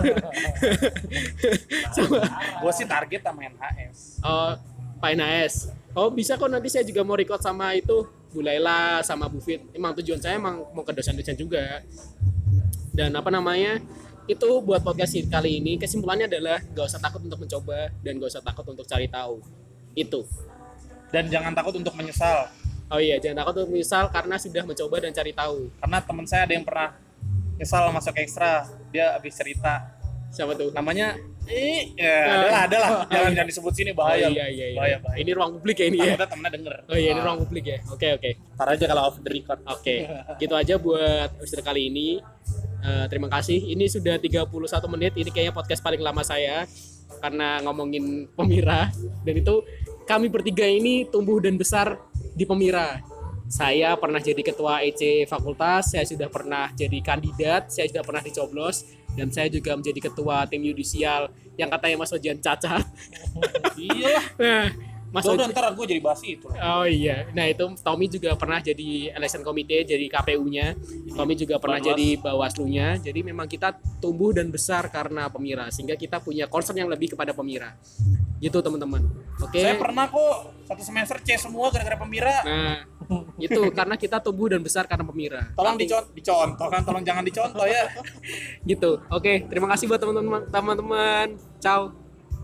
sama Gue sih target sama N H S. oh, Pak N H S. Oh bisa kok, nanti saya juga mau record sama itu Bu Laila sama Bu Fit. Emang tujuan saya emang mau ke dosen-dosen juga. Dan apa namanya, itu buat podcast kali ini kesimpulannya adalah gak usah takut untuk mencoba dan gak usah takut untuk cari tahu. Itu. Dan jangan takut untuk menyesal. Oh iya, jangan takut untuk menyesal karena sudah mencoba dan cari tahu. Karena teman saya ada yang pernah nyesal masuk ekstra, dia habis cerita. Siapa tuh? Namanya eh ya adalah adalah jangan jangan disebut sini, bahaya. Oh, iya, iya, iya. Bahaya, bahaya. Ini ruang publik ya ini ya. Takutnya temennya denger. Oh iya, ini ruang publik ya. Oke, oke. Ntar aja kalau off the record. Oke. Gitu aja buat episode kali ini. Eh, terima kasih. Ini sudah tiga puluh satu menit. Ini kayaknya podcast paling lama saya karena ngomongin Pemira, dan itu kami bertiga ini tumbuh dan besar di Pemira. Saya pernah jadi ketua E C fakultas, saya sudah pernah jadi kandidat, saya sudah pernah dicoblos, dan saya juga menjadi ketua tim yudisial yang katanya Mas Ojan cacat. Iya lah. Nah, Mas Udah, Ojan, ntar gue jadi basi itu. oh iya, nah itu Tommy juga pernah jadi election committee, jadi K P U-nya. Tommy juga pernah Bawaslu. jadi Bawaslu-nya. Jadi memang kita tumbuh dan besar karena Pemira, sehingga kita punya concern yang lebih kepada Pemira. Gitu teman-teman. Oke. Saya pernah kok satu semester C semua gara-gara Pemira. Nah, itu karena kita tumbuh dan besar karena Pemira. Tolong Tapi- dicontoh, dicontoh kan, tolong jangan dicontoh ya. Gitu. Oke, terima kasih buat teman-teman. Teman-teman. Ciao.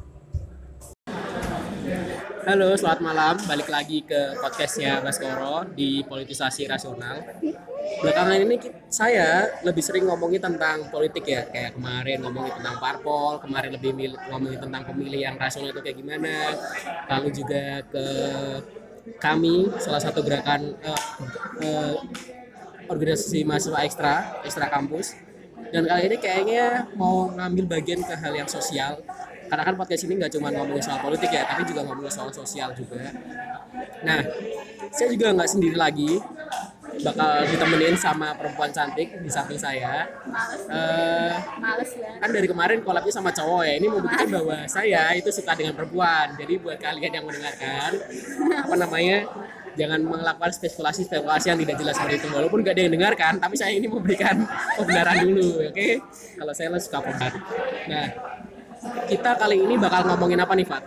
Halo, selamat malam. Balik lagi ke podcastnya Baskoro di Politisasi Rasional. Belakangan ini ki- saya lebih sering ngomongin tentang politik ya. Kayak kemarin ngomongin tentang parpol, kemarin lebih mil- ngomongin tentang pemilih yang rasional itu kayak gimana. Lalu juga ke kami, salah satu gerakan eh, eh, organisasi mahasiswa ekstra, ekstra kampus. Dan kali ini kayaknya mau ngambil bagian ke hal yang sosial. Karena kan podcast ini nggak cuma ngomongin soal politik ya, tapi juga ngomongin soal sosial juga. Nah, saya juga nggak sendiri lagi, bakal ditemenin sama perempuan cantik di samping saya. Males, Eh, males ya. kan dari kemarin collabnya sama cowok ya, ini mau buktiin bahwa saya itu suka dengan perempuan. Jadi buat kalian yang mendengarkan, apa namanya, jangan melakukan spekulasi-spekulasi yang tidak jelas seperti itu. Walaupun gak ada yang dengarkan, tapi saya ini memberikan kebenaran dulu, oke? Kalau saya lebih suka pembenar. Nah, kita kali ini bakal ngomongin apa nih, Fat?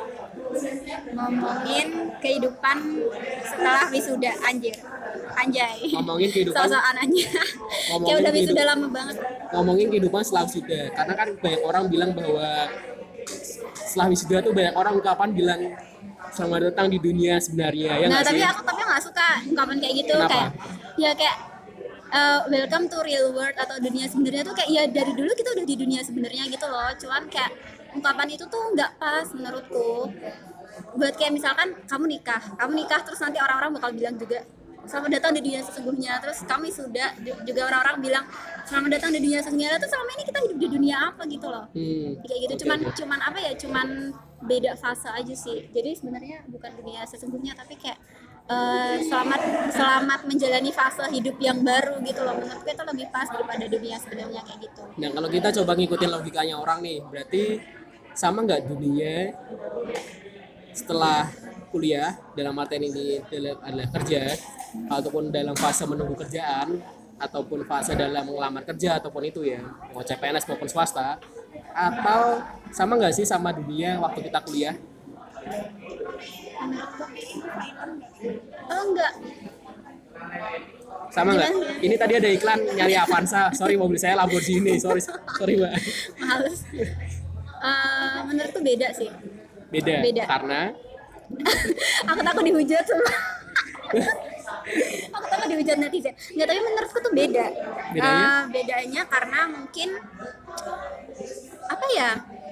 Ngomongin kehidupan setelah wisuda, anjir. Anjay. Ngomongin kehidupan- Sosokan aja. Ngomongin Kayak udah wisuda kehidup- lama banget. Ngomongin kehidupan setelah wisuda. Karena kan banyak orang bilang bahwa setelah wisuda tuh banyak orang ungkapan bilang selamat datang di dunia sebenarnya. Ya Nah, nggak tapi sih? aku tapi nggak suka ungkapan kayak gitu. Kenapa? Kayak ya kayak uh, welcome to real world atau dunia sebenarnya tuh kayak ya dari dulu kita udah di dunia sebenarnya gitu loh. Cuman kayak ungkapan itu tuh nggak pas menurutku. Buat kayak misalkan kamu nikah, kamu nikah terus nanti orang-orang bakal bilang juga selamat datang di dunia sesungguhnya. Terus kami sudah juga orang-orang bilang selamat datang di dunia sesungguhnya. Terus selama ini kita hidup di dunia apa gitu loh. Hmm. Kayak gitu Oke, cuman oke. cuman apa ya cuman beda fase aja sih. Jadi sebenarnya bukan dunia sesungguhnya tapi kayak eh, selamat selamat menjalani fase hidup yang baru gitu loh. Menurutku itu lebih pas daripada dunia sebenarnya kayak gitu. Nah, kalau kita coba ngikutin logikanya orang nih, berarti sama nggak dunia setelah kuliah, dalam artian ini dalam- adalah kerja, ataupun dalam fase menunggu kerjaan, ataupun fase dalam melamar kerja, ataupun itu ya, mau C P N S maupun swasta, atau sama nggak sih sama dunia waktu kita kuliah? Oh enggak. Sama nggak? Gimana? Ini tadi ada iklan nyari Avanza, sorry mobil saya Lamborghini, sorry, sorry mbak. Males. Eh, menurutku beda sih. Beda, Beda. karena Aku takut dihujat sama. Aku takut dihujat netizen. Nggak, tapi menurutku tuh beda. Bedanya? Eh, bedanya karena mungkin apa ya?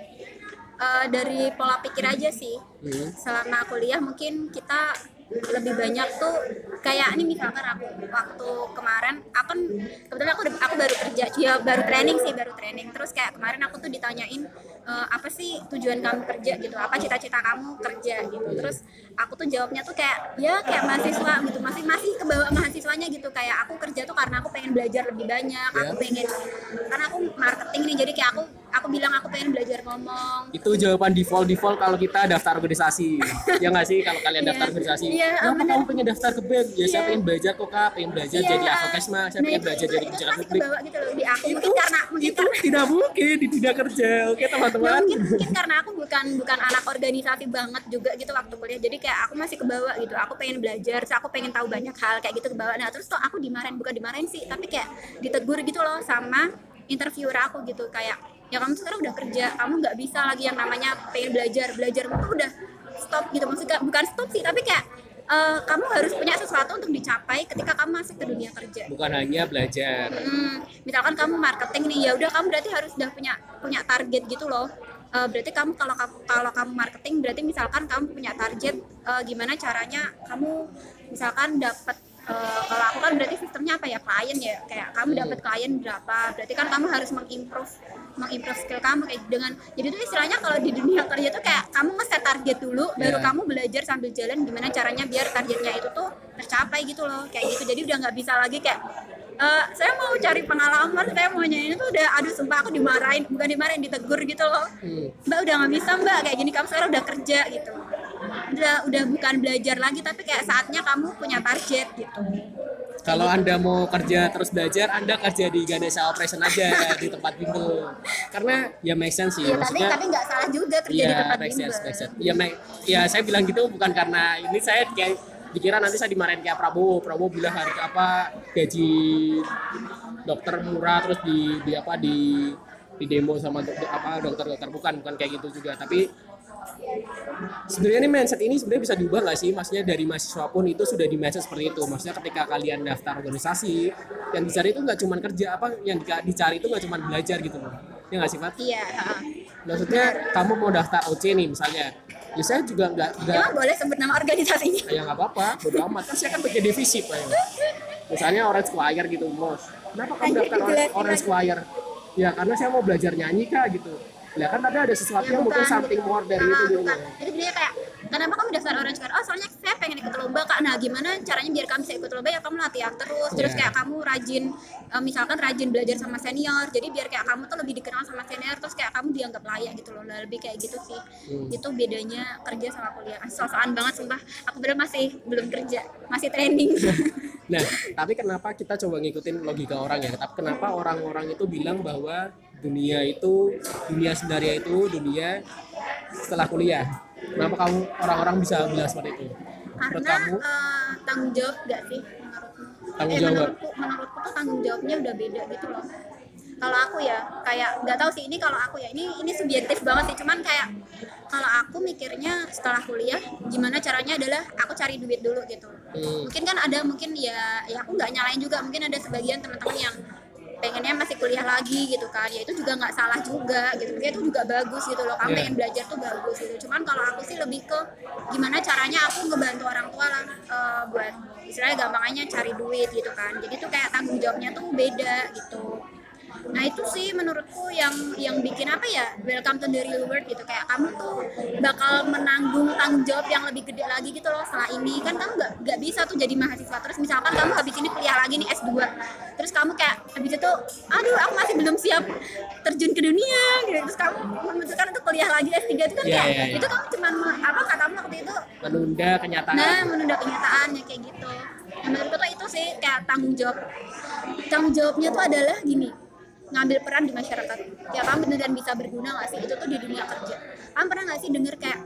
Eh, dari pola pikir aja sih. Hmm. Selama kuliah mungkin kita lebih banyak tuh kayak ini, misalkan aku waktu kemarin aku kan kebetulan aku aku baru kerja ya, baru training sih baru training terus kayak kemarin aku tuh ditanyain e, apa sih tujuan kamu kerja gitu, apa cita-cita kamu kerja gitu, terus aku tuh jawabnya tuh kayak ya kayak mahasiswa gitu, masih masih kebawa mahasiswanya gitu, kayak aku kerja tuh karena aku pengen belajar lebih banyak, aku pengen karena aku marketing nih, jadi kayak aku aku bilang aku pengen belajar ngomong. Itu jawaban default default kalau kita daftar organisasi. Ya nggak sih kalau kalian daftar organisasi. Iya, Kenapa bener. kamu pengen daftar ke B E M? Ya saya Iya. pengen belajar kok Kak, pengen belajar Iya. jadi advokasma, saya Nah, pengen itu- belajar itu- jadi itu kebijakan masih publik. kebawa gitu loh di aku, mungkin karena mungkin Itu tidak mungkin di dunia kerja. Oke Nah, teman-teman. mungkin, mungkin karena aku bukan bukan anak organisasi banget juga gitu waktu kuliah, jadi kayak aku masih kebawa gitu, aku pengen belajar, terus aku pengen tahu banyak hal kayak gitu kebawa. Nah terus tuh aku dimarahin, bukan dimarahin sih, tapi kayak ditegur gitu loh sama interviewer aku gitu, kayak ya kamu sekarang udah kerja, kamu nggak bisa lagi yang namanya pengen belajar, belajar tuh udah stop gitu, maksudnya bukan stop sih, tapi kayak eh, kamu harus punya sesuatu untuk dicapai ketika kamu masuk ke dunia kerja. Bukan hanya belajar. Hmm, misalkan kamu marketing nih, ya udah kamu berarti harus udah punya punya target gitu loh. Eh, berarti kamu kalau kamu kalau kamu marketing berarti misalkan kamu punya target eh, gimana caranya kamu misalkan dapat eh, kalau aku kan berarti sistemnya apa ya, klien ya, kayak kamu dapat klien berapa, berarti kan kamu harus mengimprove mengimprove skill kamu kayak dengan, jadi tuh istilahnya kalau di dunia kerja tuh kayak kamu nge-set target dulu, baru Yeah. kamu belajar sambil jalan gimana caranya biar targetnya itu tuh tercapai gitu loh, kayak gitu. Jadi udah nggak bisa lagi kayak "Eh, saya mau cari pengalaman, saya maunya ini tuh udah, aduh sumpah aku dimarahin, bukan dimarahin, ditegur gitu loh, Hmm. mbak udah nggak bisa mbak kayak gini, kamu sekarang udah kerja gitu, udah udah bukan belajar lagi tapi kayak saatnya kamu punya target gitu." Kalau Anda mau kerja terus belajar, Anda kerja di Ganesha Operation aja di tempat bimbel. Karena ya make sense sih, Iya, tapi maksudnya. tapi nggak salah juga kerja di Iya, tempat make bimbel. sense, make sense. Ya, make- ya saya bilang gitu bukan karena ini saya kayak dikira nanti saya dimarahin kayak Prabowo. Prabowo bilang harga apa gaji dokter murah terus di, di apa di di demo sama do- apa dokter-dokter, bukan bukan kayak gitu juga. Tapi sebenarnya ini mindset ini sebenarnya bisa diubah nggak sih? Maksudnya dari mahasiswa pun itu sudah di mindset seperti itu. Maksudnya ketika kalian daftar organisasi, yang dicari itu nggak cuma kerja, apa yang di- dicari itu nggak cuma belajar gitu loh. Ya nggak sih, Fat? Iya, heeh. Maksudnya kamu mau daftar O C nih misalnya, ya saya juga nggak nggak Emang boleh sebut nama organisasinya? ya nggak apa-apa, bodo amat kan saya kan pakai defisit Pak ya. Misalnya Orange Choir gitu, bos. Kenapa kamu Anjir, daftar dijelasin Orange lagi. Choir? Ya karena saya mau belajar nyanyi kak gitu. Ya kan ada ada sesuatu yang mungkin something more dari Ah, itu gitu. bukan. Jadi dia kayak, kenapa kamu daftar Orange Choir? Oh soalnya saya pengen ikut lomba kak. Nah gimana caranya biar kamu bisa ikut lomba? Ya kamu latihan terus. Terus Yeah. kayak kamu rajin, eh, misalkan rajin belajar sama senior. Jadi biar kayak kamu tuh lebih dikenal sama senior. Terus kayak kamu dianggap layak gitu loh. Nah, lebih kayak gitu sih. Hmm. Itu bedanya kerja sama kuliah. Ah, so-soan banget sumpah. Aku bener masih belum kerja, masih training. Nah, tapi kenapa kita coba ngikutin logika orang ya? Tapi kenapa orang-orang itu bilang bahwa dunia itu, dunia sebenarnya itu dunia setelah kuliah? Kenapa kamu orang-orang bisa bilang seperti itu? Menurut Karena kamu? eh, tanggung jawab gak sih menurutmu? Tanggung eh, jawab. menurutku, menurutku tuh tanggung jawabnya udah beda gitu loh. Kalau aku ya kayak nggak tahu sih, ini kalau aku ya ini ini subjektif banget sih, cuman kayak kalau aku mikirnya setelah kuliah gimana caranya adalah aku cari duit dulu gitu. Hmm. Mungkin kan ada mungkin ya ya aku nggak nyalain juga, mungkin ada sebagian teman-teman yang pengennya masih kuliah lagi gitu kan, ya itu juga nggak salah juga gitu, dia itu juga bagus gitu loh, kamu Yeah. pengen belajar tuh bagus gitu. Cuman kalau aku sih lebih ke gimana caranya aku ngebantu orang tua lah, eh, buat istilahnya gampangnya cari duit gitu kan, jadi tuh kayak tanggung jawabnya tuh beda gitu. Nah itu sih menurutku yang yang bikin apa ya, welcome to the real world gitu, kayak kamu tuh bakal menanggung tanggung jawab yang lebih gede lagi gitu loh setelah ini. Kan kamu nggak nggak bisa tuh jadi mahasiswa terus misalkan kamu habis ini kuliah lagi nih S dua, terus kamu kayak habis itu aduh aku masih belum siap terjun ke dunia gitu, terus kamu memutuskan untuk kuliah lagi S tiga, itu kan Iya, kayak iya, iya. itu kamu cuman apa katamu waktu itu, Menunda kenyataan. nah menunda kenyataannya kayak gitu. Nah, menurutku tuh itu sih kayak tanggung jawab, tanggung jawabnya tuh adalah gini, ngambil peran di masyarakat. Ya kamu beneran bisa berguna nggak sih itu tuh di dunia kerja? Kamu pernah nggak sih denger kayak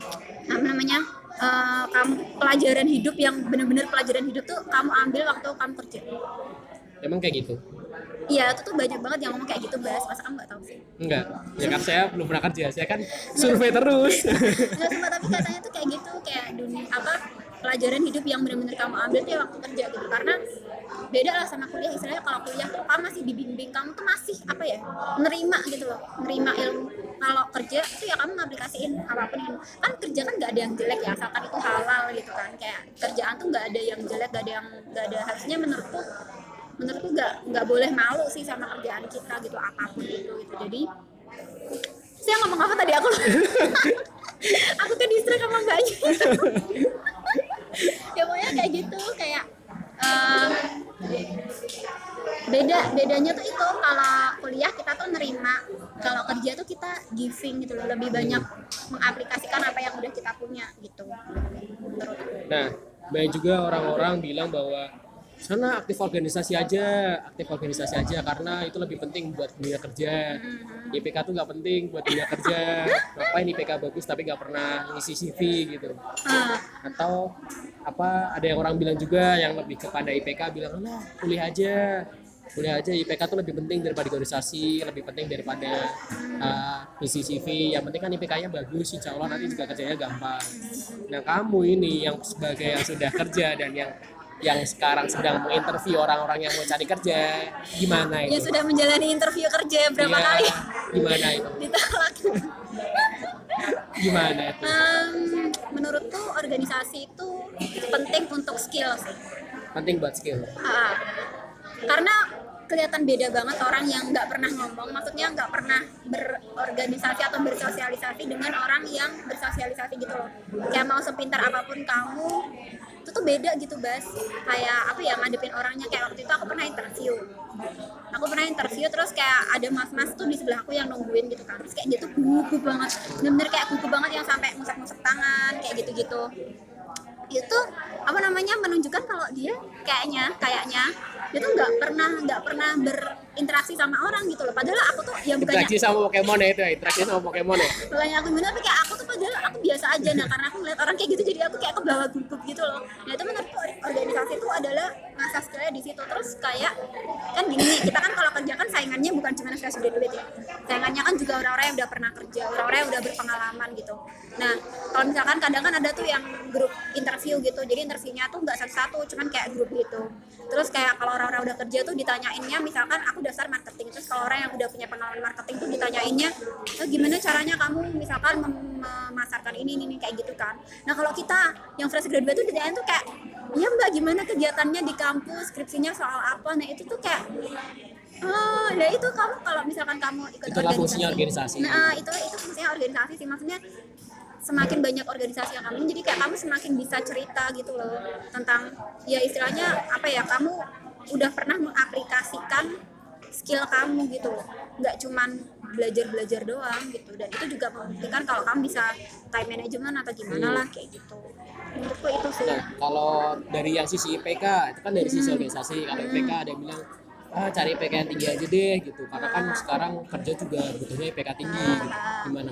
apa namanya eh, kamu pelajaran hidup yang bener-bener pelajaran hidup tuh kamu ambil waktu kamu kerja? Emang kayak gitu? Iya itu tuh banyak banget yang ngomong kayak gitu, bahas, masa kamu nggak tahu sih? Enggak, ya kan saya belum pernah kerja, saya kan survei terus. Nggak, sumpah, tapi katanya tuh kayak gitu, kayak dunia apa pelajaran hidup yang benar-benar kamu ambil tuh ya waktu kerja gitu. Karena beda lah sama kuliah, istilahnya kalau kuliah tuh kamu masih dibimbing, kamu tuh masih apa ya, nerima gitu loh, nerima ilmu. Kalau kerja tuh ya kamu ngaplikasiin apapun ilmu. Kan kerja kan nggak ada yang jelek ya, asalkan itu halal gitu kan. Kayak kerjaan tuh nggak ada yang jelek, nggak ada yang nggak ada, harusnya menurutku menurutku nggak nggak boleh malu sih sama kerjaan kita gitu, apapun itu gitu. Jadi saya ngomong apa tadi, aku aku kan distract sama mbaknya. Ya pokoknya kayak gitu, kayak uh, beda bedanya tuh itu, kalau kuliah kita tuh nerima, kalau kerja tuh kita giving gitu loh, lebih banyak mengaplikasikan apa yang udah kita punya gitu menurutku. Nah, banyak juga orang-orang bilang bahwa sana aktif organisasi aja, aktif organisasi aja karena itu lebih penting buat dunia kerja. Mm-hmm. I P K tuh nggak penting buat dunia kerja. Ngapain I P K bagus tapi nggak pernah ngisi C V gitu. Uh, Atau apa? Ada yang orang bilang juga yang lebih kepada I P K bilang, nah kuliah aja, kuliah aja, I P K tuh lebih penting daripada organisasi, lebih penting daripada uh, ngisi C V. Yang penting kan I P K-nya bagus, insya Allah nanti juga kerjanya gampang. Nah kamu ini yang sebagai yang sudah kerja dan yang yang sekarang sedang menginterview orang-orang yang mau cari kerja, gimana itu? yang sudah menjalani interview kerja berapa Iya, kali gimana itu? ditolak. Gimana itu? Um, menurutku organisasi itu penting untuk skill sih. Penting buat skill. Ah, karena kelihatan beda banget orang yang nggak pernah ngomong, maksudnya nggak pernah berorganisasi atau bersosialisasi dengan orang yang bersosialisasi gitu loh. Kayak mau sepintar apapun kamu, itu tuh beda gitu Bas. Kayak apa ya, ngadepin orangnya. Kayak waktu itu aku pernah interview. Aku pernah interview terus kayak ada mas-mas tuh di sebelah aku yang nungguin gitu kan. Terus kayak dia tuh gugup banget, bener-bener kayak gugup banget yang sampai ngusap-ngusap tangan kayak gitu-gitu. Itu apa namanya, menunjukkan kalau dia kayaknya kayaknya dia tuh nggak pernah nggak pernah berinteraksi sama orang gitu loh. Padahal aku tuh ya bukannya Interaksi sama Pokemon ya itu ya, interaksi sama Pokemon ya. bukannya aku gimana, tapi kayak aku tuh padahal aku biasa aja. Nah karena aku ngeliat orang kayak gitu jadi aku kayak kebawa gugup gitu loh. Nah itu menurutku organisasi itu adalah masa skillnya di situ. Terus kayak kan gini nih, kita kan kalau kerja kan saingannya bukan cuma fresh graduate ya, saingannya kan juga orang-orang yang udah pernah kerja, orang-orang yang udah berpengalaman gitu. Nah kalau misalkan kadang kan ada tuh yang grup interview gitu, jadi interviewnya tuh nggak satu-satu, cuman kayak grup gitu. Terus kayak kalau orang-orang udah kerja tuh ditanyainnya, misalkan aku daftar marketing, terus kalau orang yang udah punya pengalaman marketing tuh ditanyainnya, oh, gimana caranya kamu misalkan mem- memasarkan ini, ini, ini kayak gitu kan. Nah kalau kita yang fresh graduate tuh ditanyain tuh kayak, ya mbak gimana kegiatannya di kampus, skripsinya soal apa. Nah itu tuh kayak, oh ya itu kamu kalau misalkan kamu ikut Itulah organisasi. fungsinya organisasi. Nah itu itu fungsinya organisasi sih, maksudnya semakin banyak organisasi yang kamu, jadi kayak kamu semakin bisa cerita gitu loh tentang ya istilahnya apa ya, kamu udah pernah mengaplikasikan skill kamu gitu loh, nggak cuman belajar-belajar doang gitu. Dan itu juga membuktikan kalau kamu bisa time management atau gimana lah kayak gitu. Menurutku itu sih. Nah, kalau dari yang sisi I P K itu kan dari sisi organisasi. Kalau I P K ada yang bilang ah cari I P K yang tinggi aja deh gitu. Karena kan sekarang kerja juga butuhnya I P K tinggi gitu. Gimana?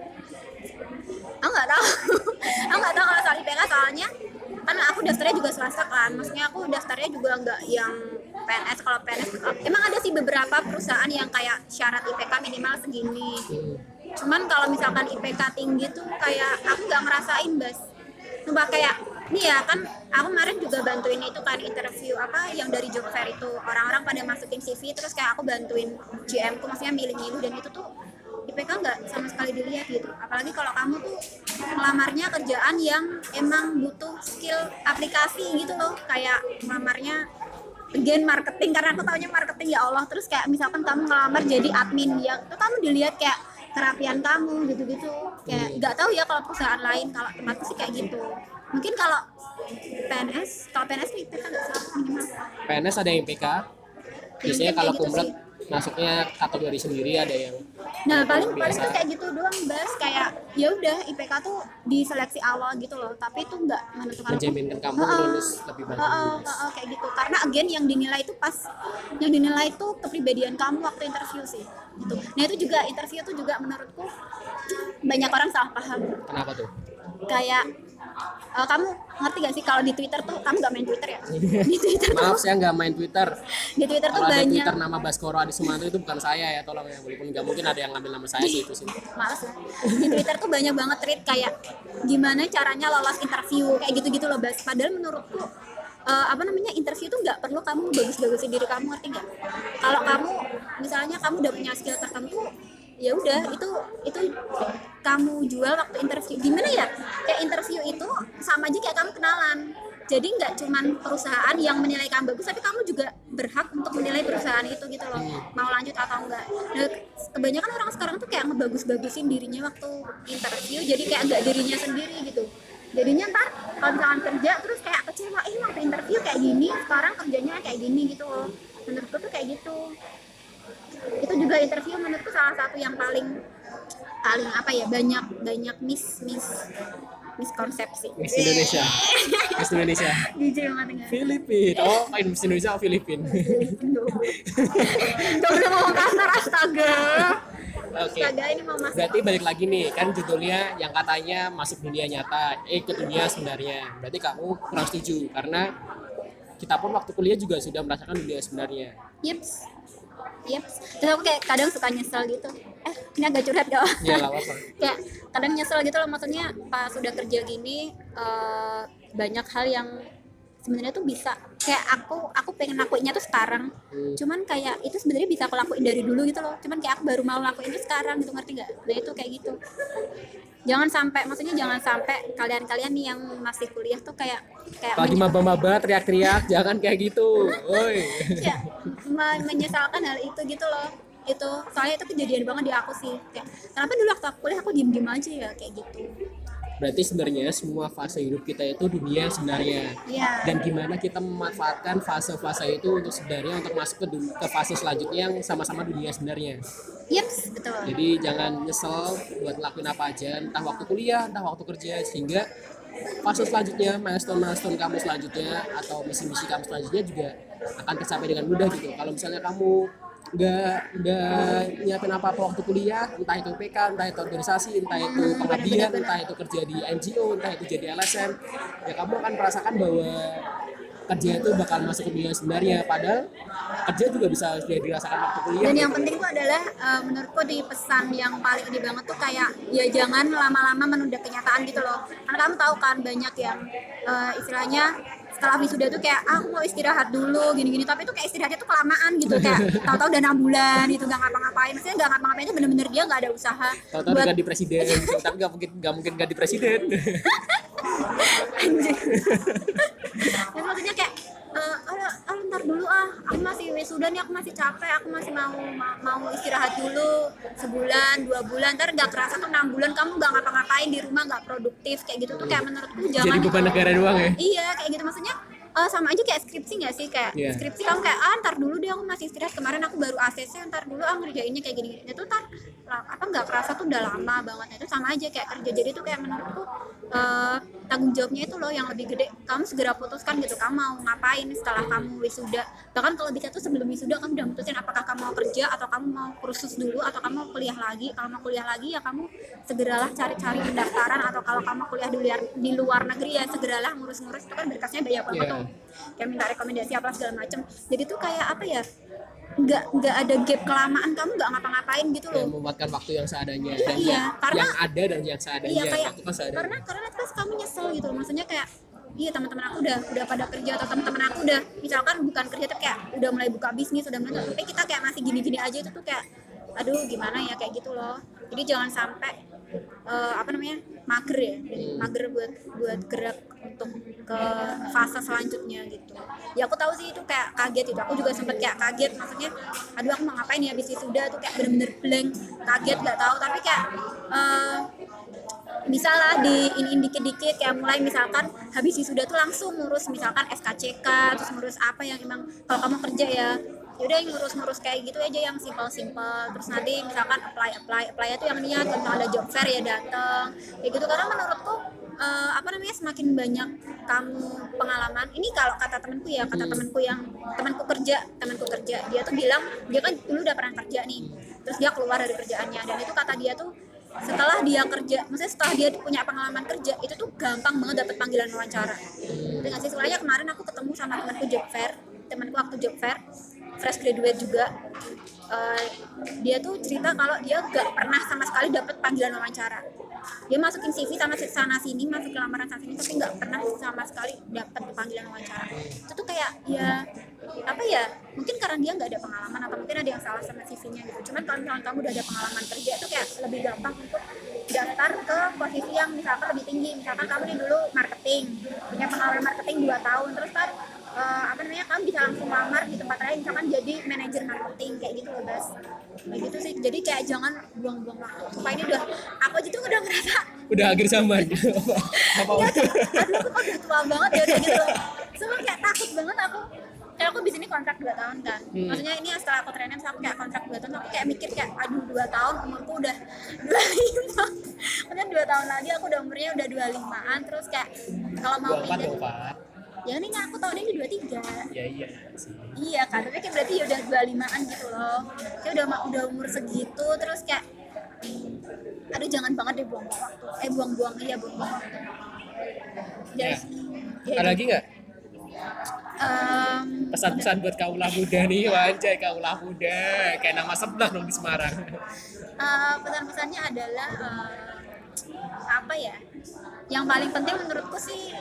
Aku nggak tahu. Aku nggak tahu kalau soal I P K, soalnya kan aku daftarnya juga swasta kan. Maksudnya aku daftarnya juga nggak yang P N S. Kalau P N S emang ada sih beberapa perusahaan yang kayak syarat I P K minimal segini. Cuman kalau misalkan I P K tinggi tuh kayak aku nggak ngerasain Bas. Sumpah kayak nih ya kan, aku kemarin juga bantuin itu kan interview apa yang dari job fair itu, orang-orang pada masukin C V terus kayak aku bantuin G M ku, maksudnya milih-milih, dan itu tuh I P K nggak sama sekali dilihat gitu. Apalagi kalau kamu tuh ngelamarnya kerjaan yang emang butuh skill aplikasi gitu loh, kayak ngelamarnya again marketing, karena aku taunya marketing ya Allah. Terus kayak misalkan kamu ngelamar jadi admin, ya itu kamu dilihat kayak kerapian kamu gitu-gitu. Kayak nggak tahu ya kalau perusahaan lain, kalau tempatku sih kayak gitu. Mungkin kalau P N S, kalau P N S tuh I P K nggak sih minimal. P N S ada yang I P K. Biasanya Kayak kalau gitu kumret sih. masuknya kategori sendiri, ada yang Nah paling paling biasa. tuh kayak gitu doang Bas, kayak ya udah I P K tuh di seleksi awal gitu loh, tapi itu nggak menentukan menjaminkan kamu Heeh. lulus lebih bagus. Heeh, heeh, kayak gitu. Karena again yang dinilai itu pas, yang dinilai itu kepribadian kamu waktu interview sih gitu. Nah itu juga interview tuh juga menurutku banyak orang salah paham. Kenapa tuh? Kayak uh, kamu ngerti gak sih kalau di Twitter tuh kamu gak main Twitter ya? Di Twitter tuh, Maaf, saya nggak main Twitter. di Twitter tuh Kalau ada banyak. Twitter nama Baskoro Adi Sumanto itu bukan saya ya, tolong ya. Walaupun nggak mungkin ada yang ngambil nama saya sih itu sih. Males lah. Di Twitter tuh banyak banget tweet kayak gimana caranya lolos interview kayak gitu-gitu loh Bas. Padahal menurutku uh, apa namanya interview tuh nggak perlu kamu bagus-bagusin diri kamu, ngerti nggak? Kalau kamu misalnya kamu udah punya skill tertentu, ya udah itu itu kamu jual waktu interview. Gimana ya? Kayak interview itu sama aja kayak kamu kenalan. Jadi nggak cuman perusahaan yang menilai kamu bagus, tapi kamu juga berhak untuk menilai perusahaan itu gitu loh, mau lanjut atau enggak. Nah, kebanyakan orang sekarang tuh kayak ngebagus-bagusin dirinya waktu interview, jadi kayak nggak dirinya sendiri gitu. Jadinya ntar kalau misalkan kerja terus kayak kecewa, eh waktu interview kayak gini, sekarang kerjanya kayak gini gitu loh. Menurutku tuh kayak gitu. Itu juga interview menurutku salah satu yang paling paling apa ya, banyak banyak miss miss miskonsepsi. Miss Indonesia. Miss Indonesia. Jujur banget enggak. Filipina. Oh, main Miss Indonesia atau Filipina? Gak boleh ngomong kasar, astaga. Oke. Astaga, ini mau masuk. Berarti balik lagi nih, kan judulnya yang katanya masuk dunia nyata, eh ke dunia sebenarnya. Berarti kamu kurang setuju karena kita pun waktu kuliah juga sudah merasakan dunia sebenarnya. Yeps. Yeps. Terus aku kayak kadang suka nyesel gitu. Eh, ini agak curhat gak? Iya, nggak apa-apa. Kayak kadang nyesel gitu loh, maksudnya pas sudah kerja gini uh, banyak hal yang sebenarnya tuh bisa kayak aku aku pengen lakuinnya tuh sekarang. Hmm. Cuman kayak itu sebenarnya bisa aku lakuin dari dulu gitu loh. Cuman kayak aku baru mau lakuin itu sekarang gitu, ngerti nggak? Nah itu kayak gitu. Jangan sampai, maksudnya jangan sampai kalian-kalian nih yang masih kuliah tuh kayak kayak Lagi menye- maba-maba teriak-teriak, jangan kayak gitu. Woi. kayak me- menyesalkan hal itu gitu loh. Itu soalnya itu kejadian banget di aku sih. Kayak kenapa dulu waktu aku kuliah aku diem-diem aja ya kayak gitu. Berarti sebenarnya semua fase hidup kita itu dunia sebenarnya. Iya. Dan gimana kita memanfaatkan fase-fase itu untuk sebenarnya untuk masuk ke, dun- ke fase selanjutnya yang sama-sama dunia sebenarnya. Yeps, betul. Jadi jangan nyesel buat ngelakuin apa aja, entah waktu kuliah, entah waktu kerja, sehingga fase selanjutnya, milestone-milestone kamu selanjutnya atau misi-misi kamu selanjutnya juga akan tercapai dengan mudah gitu. Kalau misalnya kamu nggak nggak nyiapin apa-apa waktu kuliah, entah itu P K, entah itu organisasi, entah itu pengabdian, entah itu kerja di N G O, entah itu jadi L S M, ya kamu akan merasakan bahwa kerja itu bakal masuk ke dunia sebenarnya. Padahal kerja juga bisa sudah dirasakan waktu kuliah. Dan gitu. yang penting tuh adalah uh, menurutku di pesan yang paling ini banget tuh kayak ya jangan lama-lama menunda kenyataan gitu loh. Karena kamu tahu kan banyak yang uh, istilahnya setelah wisuda tuh kayak ah, aku mau istirahat dulu gini-gini, tapi tuh kayak istirahatnya tuh kelamaan gitu, kayak tahu-tahu udah enam bulan gitu nggak ngapa-ngapain. Maksudnya nggak ngapa-ngapain itu bener-bener dia nggak ada usaha Tahu-tahu buat ganti presiden, tapi nggak mungkin nggak mungkin ganti presiden. anjing. Ya, maksudnya kayak eh alah, alah, ntar dulu ah, aku masih wisuda nih, aku masih capek, aku masih mau ma- mau istirahat dulu sebulan dua bulan, ntar nggak kerasa tuh enam bulan kamu nggak ngapa-ngapain di rumah, nggak produktif kayak gitu tuh kayak menurutku jangan. Jadi beban negara doang ya. Iya kayak gitu, maksudnya eh, sama aja kayak skripsi nggak sih, kayak Iya. skripsi kamu kayak ah ntar dulu deh aku masih istirahat, kemarin aku baru A C C, ntar dulu ah ngerjainnya kayak gini itu ntar la- apa nggak kerasa tuh udah lama banget. Nah, itu sama aja kayak kerja, jadi tuh kayak menurutku eh, tanggung jawabnya itu loh yang lebih gede. Kamu segera putuskan gitu kamu mau ngapain setelah kamu wisuda, bahkan kalau bisa tuh sebelum wisuda kamu udah mutusin apakah kamu mau kerja atau kamu mau kursus dulu atau kamu mau kuliah lagi. Kalau mau kuliah lagi ya kamu segeralah cari-cari pendaftaran, atau kalau kamu kuliah di luar, di luar negeri ya segeralah ngurus-ngurus, itu kan berkasnya banyak banget Iya. tuh, kayak minta rekomendasi apa segala macem. Jadi tuh kayak apa ya, nggak nggak ada gap kelamaan, kamu nggak ngapa-ngapain gitu Ya, loh. memanfaatkan waktu yang seadanya dan Iya, yang, karena- yang ada dan yang seadanya. Iya kayak Waktu kan seadanya. karena karena terus kamu nyesel gitu, maksudnya kayak iya teman-teman aku udah udah pada kerja, atau teman-teman aku udah misalkan bukan kerja tapi kayak udah mulai buka bisnis, udah mulai, tapi kita kayak masih gini-gini aja, itu tuh kayak aduh gimana ya kayak gitu loh. Jadi jangan sampai eh, apa namanya mager ya, mager buat buat gerak untuk ke fase selanjutnya gitu. Ya aku tahu sih itu kayak kaget itu, aku juga sempet kayak kaget, maksudnya aduh aku mau ngapain ya habis wisuda tuh kayak bener-bener blank, kaget nggak tahu, tapi kayak eh, bisa lah di ini dikit-dikit kayak mulai misalkan habis wisuda tuh langsung ngurus misalkan S K C K, terus ngurus apa yang emang kalau kamu kerja ya yaudah yang ngurus-ngurus kayak gitu aja yang simpel-simpel, terus nanti misalkan apply apply apply itu yang niat kalau ada job fair ya datang kayak gitu. Karena menurutku eh, apa namanya semakin banyak kamu pengalaman ini, kalau kata temanku ya kata temanku yang temanku kerja temanku kerja dia tuh bilang dia kan dulu udah pernah kerja nih, terus dia keluar dari kerjaannya, dan itu kata dia tuh setelah dia kerja, maksudnya setelah dia punya pengalaman kerja itu tuh gampang banget dapet panggilan wawancara. Dengan sih soalnya kemarin aku ketemu sama temanku job fair, temanku waktu job fair, fresh graduate juga. Uh, dia tuh cerita kalau dia gak pernah sama sekali dapet panggilan wawancara. Dia masukin C V sama sana sini, masukin lamaran sana sini, tapi nggak pernah sama sekali dapet panggilan wawancara. Itu tuh kayak ya apa ya? Mungkin karena dia nggak ada pengalaman atau mungkin ada yang salah sama C V-nya gitu. Cuman kalau misalnya kamu udah ada pengalaman kerja itu kayak lebih gampang untuk daftar ke posisi yang misalkan lebih tinggi. Misalkan kamu nih dulu marketing, punya pengalaman marketing dua tahun, terus kan uh, apa namanya kamu bisa langsung lamar di tempat lain, misalkan jadi manajer marketing kayak gitu loh, Bas. Kayak gitu sih. Jadi kayak jangan buang-buang waktu. Supaya ini udah aku aja tuh udah ngerasa Udah akhir zaman. Apa? ya, aduh aku kok udah tua banget ya kayak gitu loh. Semua kayak takut banget aku. Kayak aku di sini kontrak dua tahun kan. Hmm. Maksudnya ini setelah aku training aku kayak kontrak dua tahun, aku kayak mikir kayak aduh dua tahun umurku udah dua puluh lima. Maksudnya dua tahun lagi aku udah umurnya udah dua puluh limaan, terus kayak kalau mau pindah. Ya ini aku tahun ini dua puluh tiga. Ya iya sih. Iya kan, tapi kayak berarti ya udah dua puluh limaan gitu loh. Kayak udah udah umur segitu terus kayak aduh jangan banget deh buang-buang waktu. Eh buang-buang iya buang-buang waktu. Ya. Ya, Ada lagi nggak? Um, Pesan-pesan buat kaulah muda nih, wanjay kaulah muda, kayak nama sebelah dong di Semarang. Uh, pesan-pesannya adalah uh, apa ya? Yang paling penting menurutku sih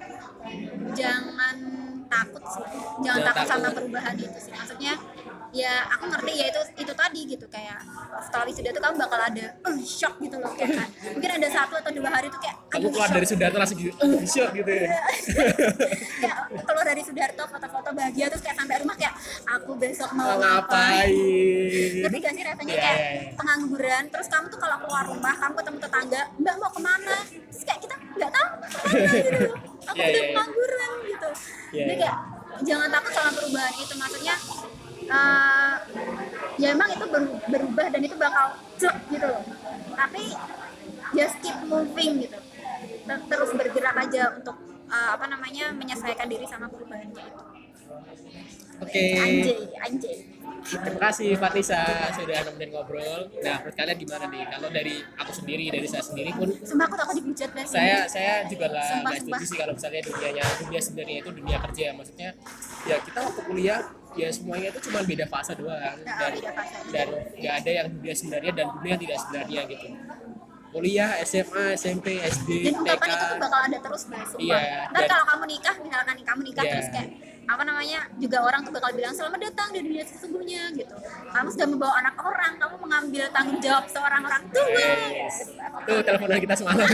jangan takut sih, jangan, jangan takut, takut sama perubahan itu sih. Maksudnya ya aku ngerti ya itu itu tadi gitu kayak setelah wisuda tuh kamu bakal ada uh, shock gitu loh kayak kan. Mungkin ada satu atau dua hari tuh kayak kamu keluar shock. Dari Sudarto langsung gitu uh, shock gitu ya. Kayak keluar dari Sudarto foto-foto bahagia terus kayak sampai rumah kayak aku besok mau oh, ngapain. Tapi gak sih rasanya yeah, kayak yeah, yeah. pengangguran terus kamu tuh kalau keluar rumah kamu ketemu tetangga mbak mau kemana terus kayak kita nggak tahu kemana gitu. Aku yeah, udah yeah, pengangguran yeah. gitu. Yeah, jadi kayak yeah. jangan takut sama perubahan itu, maksudnya uh, ya emang itu berubah dan itu bakal cek gitu loh, tapi just keep moving gitu, terus bergerak aja untuk uh, apa namanya menyesuaikan diri sama perubahannya itu. Oke. Okay. Anjay, anjay. Terima kasih Fatisa sudah nemenin ngobrol. Nah, menurut kalian gimana nih? Kalau dari aku sendiri, dari saya sendiri pun sumpah aku takut dihujat deh. Saya saya juga lah nggak setuju sih kalau misalnya dunianya dunia sebenarnya itu dunia kerja. Maksudnya ya kita waktu kuliah ya semuanya itu cuma beda fase doang nah, dan beda fase. dan nggak ada yang dunia sebenarnya dan dunia tidak sebenarnya gitu. Kuliah, S M A, S M P, S D, dan ungkapan itu tuh bakal ada terus guys. Iya. Ntar kalau kamu nikah, misalkan nih kamu nikah yeah. terus kayak apa namanya juga orang tuh bakal bilang selamat datang di dunia sesungguhnya gitu. Kamu sudah membawa anak orang, kamu mengambil tanggung jawab seorang orang tua. Yes. Tuh teleponan kita semalam.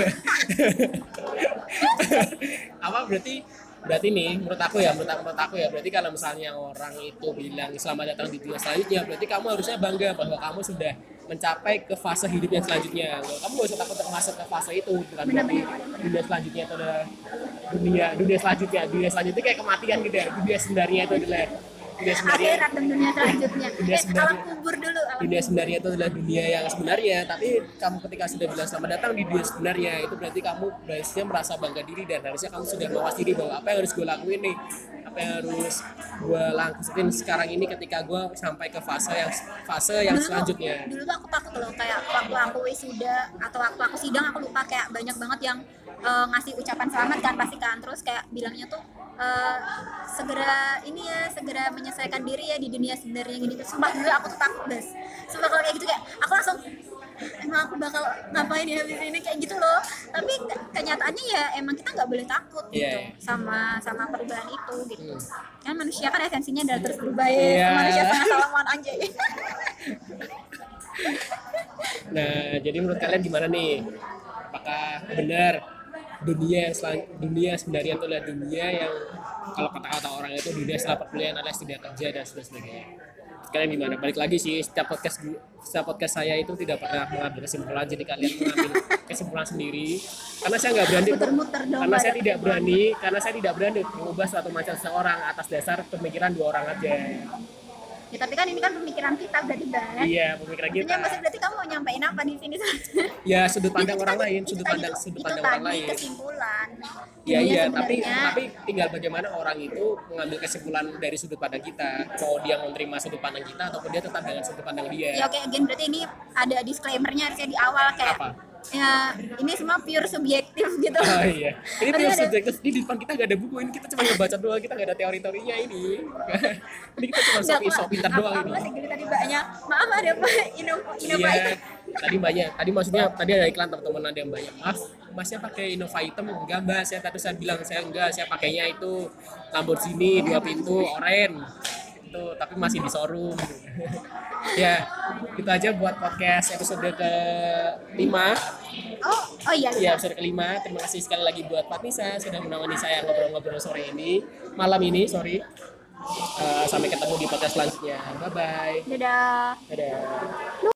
Apa berarti berarti nih menurut aku ya menurut aku, menurut aku ya berarti kalau misalnya orang itu bilang selamat datang di dunia selanjutnya berarti kamu harusnya bangga bahwa kamu sudah mencapai ke fase hidup yang selanjutnya. Kamu gak usah takut untuk masuk ke fase itu, bukan berarti dunia selanjutnya itu adalah dunia dunia selanjutnya dunia selanjutnya kayak kematian gitu ya. Dunia sebenarnya itu adalah dunia sebenarnya akhirat dan dunia selanjutnya. Dunia eh, sebenarnya, alam kubur dulu. Alam dunia sebenarnya itu adalah dunia yang sebenarnya. Tapi kamu ketika sudah bilang selamat datang di dunia sebenarnya itu berarti kamu harusnya merasa bangga diri dan harusnya kamu sudah mawas diri bahwa apa yang harus gue lakuin nih, apa yang harus gue lakuin sekarang ini ketika gue sampai ke fase yang fase yang dulu, selanjutnya. Dulu tuh aku takut loh kayak waktu aku wisuda atau waktu aku sidang aku lupa kayak banyak banget yang uh, ngasih ucapan selamat kan pasti kan terus kayak bilangnya tuh uh, segera ini ya segera menyesuaikan diri ya di dunia sebenarnya gini tuh. Sumpah dulu aku tuh takut guys. Sumpah kalau kayak gitu kayak aku langsung emang aku bakal ngapain ya habis ini kayak gitu loh. Tapi kenyataannya ya emang kita nggak boleh takut gitu yeah. sama sama perubahan itu gitu. Hmm. Kan manusia kan esensinya adalah terus berubah ya. Yeah. Manusia setengah salaman anjay. Nah, jadi menurut kalian gimana nih? Apakah benar dunia yang selang, dunia sebenarnya itu adalah dunia yang kalau kata-kata orang itu dunia setelah perkuliahan alias tidak kerja dan sebagainya. Kalian gimana? Balik lagi sih setiap podcast setiap podcast saya itu tidak pernah mengambil kesimpulan, jadi kalian mengambil kesimpulan sendiri. Karena saya nggak berani, muter-muter dong, karena saya tidak berani, karena saya tidak berani mengubah suatu macam seorang atas dasar pemikiran dua orang aja. Ya tapi kan ini kan pemikiran kita berarti banget. Iya, pemikiran kita. Maksudnya maksud berarti kamu mau nyampein apa di sini? Ya sudut pandang itu orang tadi, lain, sudut pandang tadi, sudut itu pandang tadi orang lain. Kesimpulan Iya dunia iya, tapi sebenarnya. tapi tinggal bagaimana orang itu mengambil kesimpulan dari sudut pandang kita. Mau dia menerima sudut pandang kita ataupun dia tetap dengan sudut pandang dia. Ya oke, again berarti ini ada disclaimer-nya harusnya di awal kayak Apa? ya ini semua pure subjektif gitu. Oh iya. Ini Tapi pure ada- subjektif. Di depan kita gak ada buku ini, kita cuma ngebaca doang, kita gak ada teori-teorinya ini. Ini kita cuma Nggak, sok sok pintar apa- doang apa ini. sih, tadi banyak maaf ada apa ino- Innova Iya, itu. tadi banyak. Tadi maksudnya tadi ada iklan teman-teman ada yang banyak. Maaf, masnya pakai Innova item enggak mbak? Saya tadi saya bilang saya enggak, saya pakainya itu Lamborghini dua pintu oren. Itu tapi masih di showroom. Ya, itu aja buat podcast episode ke lima. Oh, oh iya. Ya, episode kelima. Terima kasih sekali lagi buat Pak Nisa sudah menemani saya ngobrol-ngobrol sore ini, malam ini, sorry. Eh, sampai ketemu di podcast selanjutnya. Bye bye. Dadah. Dadah.